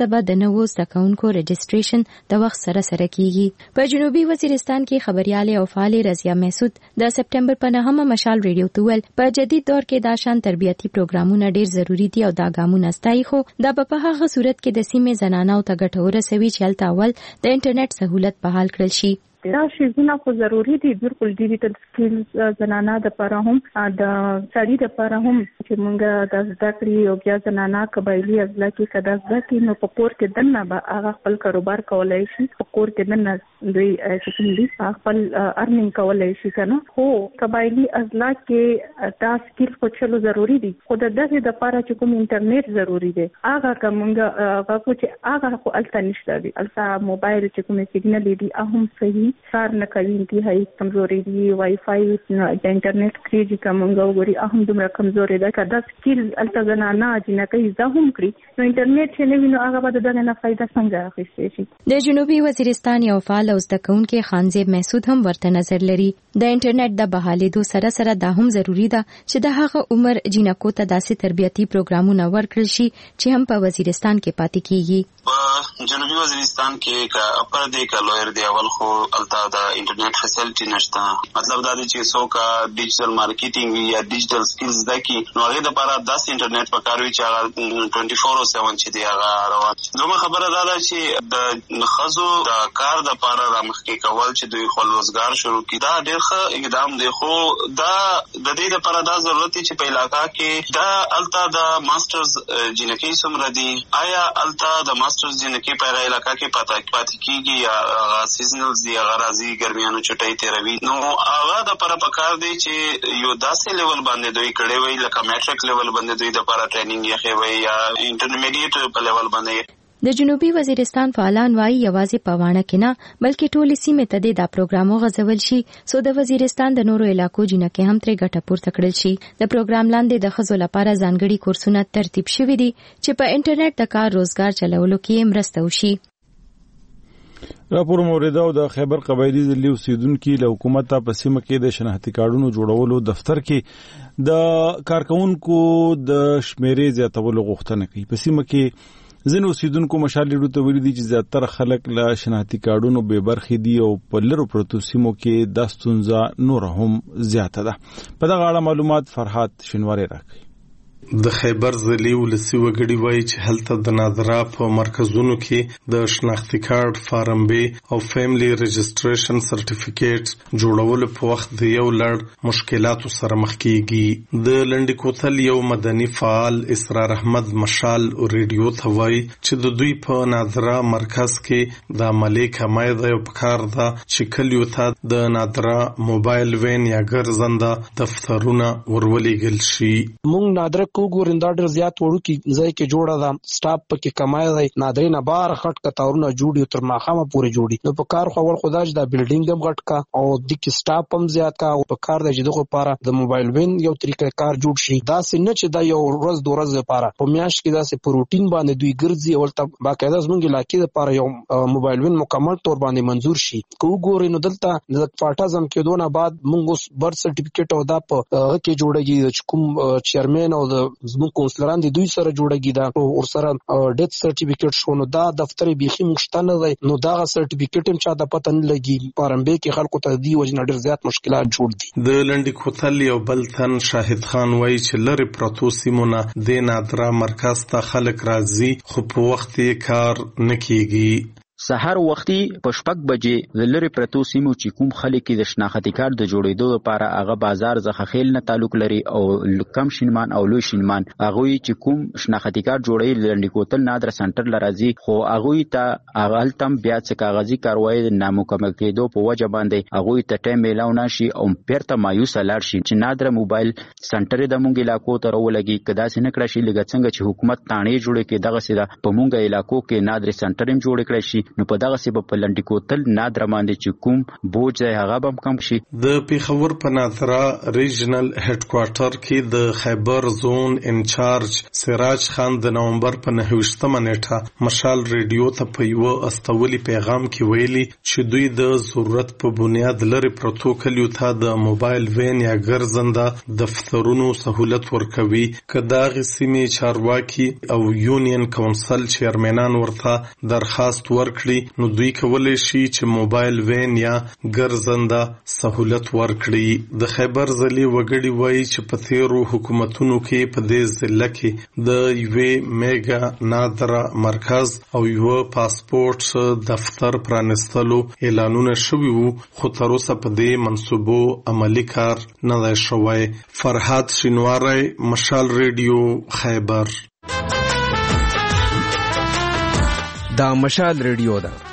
وروسته به د نوو زده کوونکو رجسټریشن د وخت سره کیږي. په جنوبي وزیرستان کې خبرياله او فعال رضیا محسود د سپټمبر په 9 مشال ریډیو ته ویل په جدید دور کې دا شان تربیتی پروګرامونه ډیر ضروری دي او دا ګامونه ستایي، خو دا په هغه صورت کې د سیمې زنانو ته ګټه ورسوي چې هلته اول د انټرنیټ سہولت بحال کړل شي.
دا شیزونه خو ضروری دي، بالکل ډیجیټل سکلز زنانه د لپاره هم د سړي د لپاره هم چې موږ د زده کړې او بیا زنانه قبایلی اضلاع کې کدا زده کړي نو په کور کې دنه به هغه خپل کاروبار کولای شي، په کور کې دنه دوی چې دي خپل ارنینګ کولای شي کنه. خو قبایلی اضلاع کې دا سکل خو چلو ضروری دي، خو د دغه د لپاره چې کوم انټرنیټ ضروری دی هغه کومه هغه چې هغه خو الته نشته دي، الته موبایل چې کوم سیګنل دي هم صحیح کار نه کوي، انتهایی کمزوري دي، وای فای د انټرنیټ کریږي کومه وګوري هم دومره کمزوري ده. کدا سکل الته زنانه چې کوي زهم کړی نو انټرنیټ چې نه ویني هغه به دغه نه فائدہ څنګه اخیستي شي.
د جنوبي وزیرستان یو فعال او زده کوونکی خانزیب محسود هم ورته نظر لري د انټرنیټ د بحالېدو سره سره دا هم ضروری ده چې د هغه عمر جنکو ته داسې تربیتی پروګرامونه ورکړل شي چې هم په وزیرستان کې پاتې کیږي.
په جنوبي وزیرستان کې کا اپر دی کا لویر دی اول خو التا دا انټرنیټ فیسیلیټی نشته، مطلب دا دی چې څوک ډیجیټل مارکیټینګ یا ډیجیټل سکلز د کی نو هغه د لپاره 10 انټرنیټ پکاروي چې هغه 24/7 چې دی هغه روان. دومره خبره ده چې د خزو د کار د لپاره رامخکې کول چې دوی خپل روزګار شروع کړي دا ډېر ښه اقدام دی، خو دا د دې لپاره دا ضرورت چې په علاقہ کې دا التا د ماسترز جنکی سمره دی، آیا التا د ماسترز جنکی په علاقہ کې پاتې کیږي یا سیزنل دی هغه راځي ګرمیانو چټي تیروي نو هغه د لپاره پکار دی چې یو داسې لیول باندې دوی کړي وي لکه میټریک لیول باندې دوی د لپاره ټریننګ یې کوي یا انټرمیډیټ په لیول باندې.
د جنوبي وزیرستان فعالان وايي یوازې په وانه کې نه بلکې ټولې سیمې ته دا پروګرام غځول شي سو د وزیرستان د نورو علاقو جنکه هم ترې ګټه پورته کړل شي. د پروګرام لاندې د خزو لپاره ځانګړي کورسونه ترتیب شوي دي چې په انټرنیټ د کار روزګار چلولو کې مرسته وشي.
راپور موریده او د خیبر قبایلی ضلع اوسیدونکو له حکومت په سیمه کې د شناختی کارډونو جوړولو دفتر کې د کارکونکو د شمیرې زیاتولو غوښتنه کوي. په سیمه کې ځینې اوسیدونکو مشالې ته ویلي دي چې زیاتره خلک له شناختی کارډونو بې برخې دي او په لرو پرتو سیمو کې دا ستونزه نور هم زیاته ده. په دغه اړه معلومات فرحات شینواری راکړي.
د خیبر ضلع ولسی وګړي وایي چې هلته د نادرا په مرکزونو کې د شناختی کارت فارم بی او فیملی رجسټریشن سرټیفیکیټ جوړولو په وخت د یو لړ مشکلاتو سره مخ کیږي. د لنډی کوتل یو مدني فعال اسرار احمد مشال ریډیو ته وایي چې د دوی په نادرا مرکز کې د عملی کمای د یو پکار ده چې کلیو ته د نادرا موبایل وین یا ګرځنده دفترونه ورولېږل شي.
مونږ نادرا کو ګورندا ډېر زیات وړو کې ځای کې جوړه ده سټاپ پکې کمای دی نادرې نه بار خټ کتاورونه جوړي تر ماخامه پورې جوړي نو په کار خو ول خدای دا بلډینګ هم غټ کا او د کې سټاپ هم زیات کا او په کار د جدو لپاره د موبایل وین یو طریقې کار جوړ شي دا سینه چې دا یو ورځ دوه ورځې لپاره په میاش کې دا سه پروتین باندې دوی ګرځي او ته باقاعده زمونږ علاقې لپاره یو موبایل وین مکمل تور باندې منزور شي کو ګوري نو دلته د فاټازم کې دونه بعد مونږ برث سرټیفیکیټ او دا په کې جوړیږي چې کوم چیرمن او زموږ کونسلران دي دوی سره جوړیږي دا او سره ډیث سرټیفیکیټ شو نو دا دفتر بيخي مشتنه دی نو دا سرټیفیکیټ هم چا د پته نه لګي پارمبه کې خلکو ته دی وجنه ډیر زیات مشکلات جوړ دي.
د لنډی کوتل یو بل تن شاهد خان وایي چې لری پروتو سیمونه د نادرا مرکز ته خلک راځي خو په وخت کار نه کیږي.
سحر وختي په 6 بجې د لری پرتو سیمو چې کوم خلک د شناختی کارت د جوړېدو لپاره هغه بازار زخه خیل نه تعلق لري او کم شینمان او لوی شینمان هغه چې کوم شناختی کارت جوړې لنډی کوتل نادر سنټر لرازي خو هغه ته هغه تم بیا څه کاغذي کاروایی نامکمل کېدو په وجه باندې هغه ته ټیم ملاونه شي او پیرته مایوس لار شي چې نادر موبایل سنټر د مونږ علاقو ته ولګي کدا سینه کړی شي لګ څنګه چې حکومت تانې جوړې کې دغه سره په مونږ علاقو کې نادر سنټر هم جوړ کړی شي نو په دغه سبب په لنډی کوتل نادر باندې چې کوم بوج دی هغه هم کم شي.
د پیښور په نادرا ریجنل هډ کوارټر کې د خیبر زون انچارج سراج خان د نومبر په 29مه نیټه مشال ریډیو ته په یو استولي پیغام کې ویلي چې دوی د ضرورت په بنیاد لري پروتو کلیو ته د موبایل وین یا ګرځنده دفترونو سہولت ورکوي. کداغه سیمې چارواکي او یونین کونسل چیرمنان ورته درخواست ورکړي نو دوی کولی شي چې موبایل وین یا ګرځنده سہولت ورکړي. د خیبر ضلع وګړي وایي چې په تیرو حکومتونو کې په دې ضلع کې د یوې میگا نادره مرکز او یو پاسپورت دفتر پرانستلو اعلانونه شوي وو خو تر اوسه په دې منصوبو عملی کار نه دی شوی. فرهاد شینواری، مشال ریډیو، خیبر.
دا مشال ریډیو ده.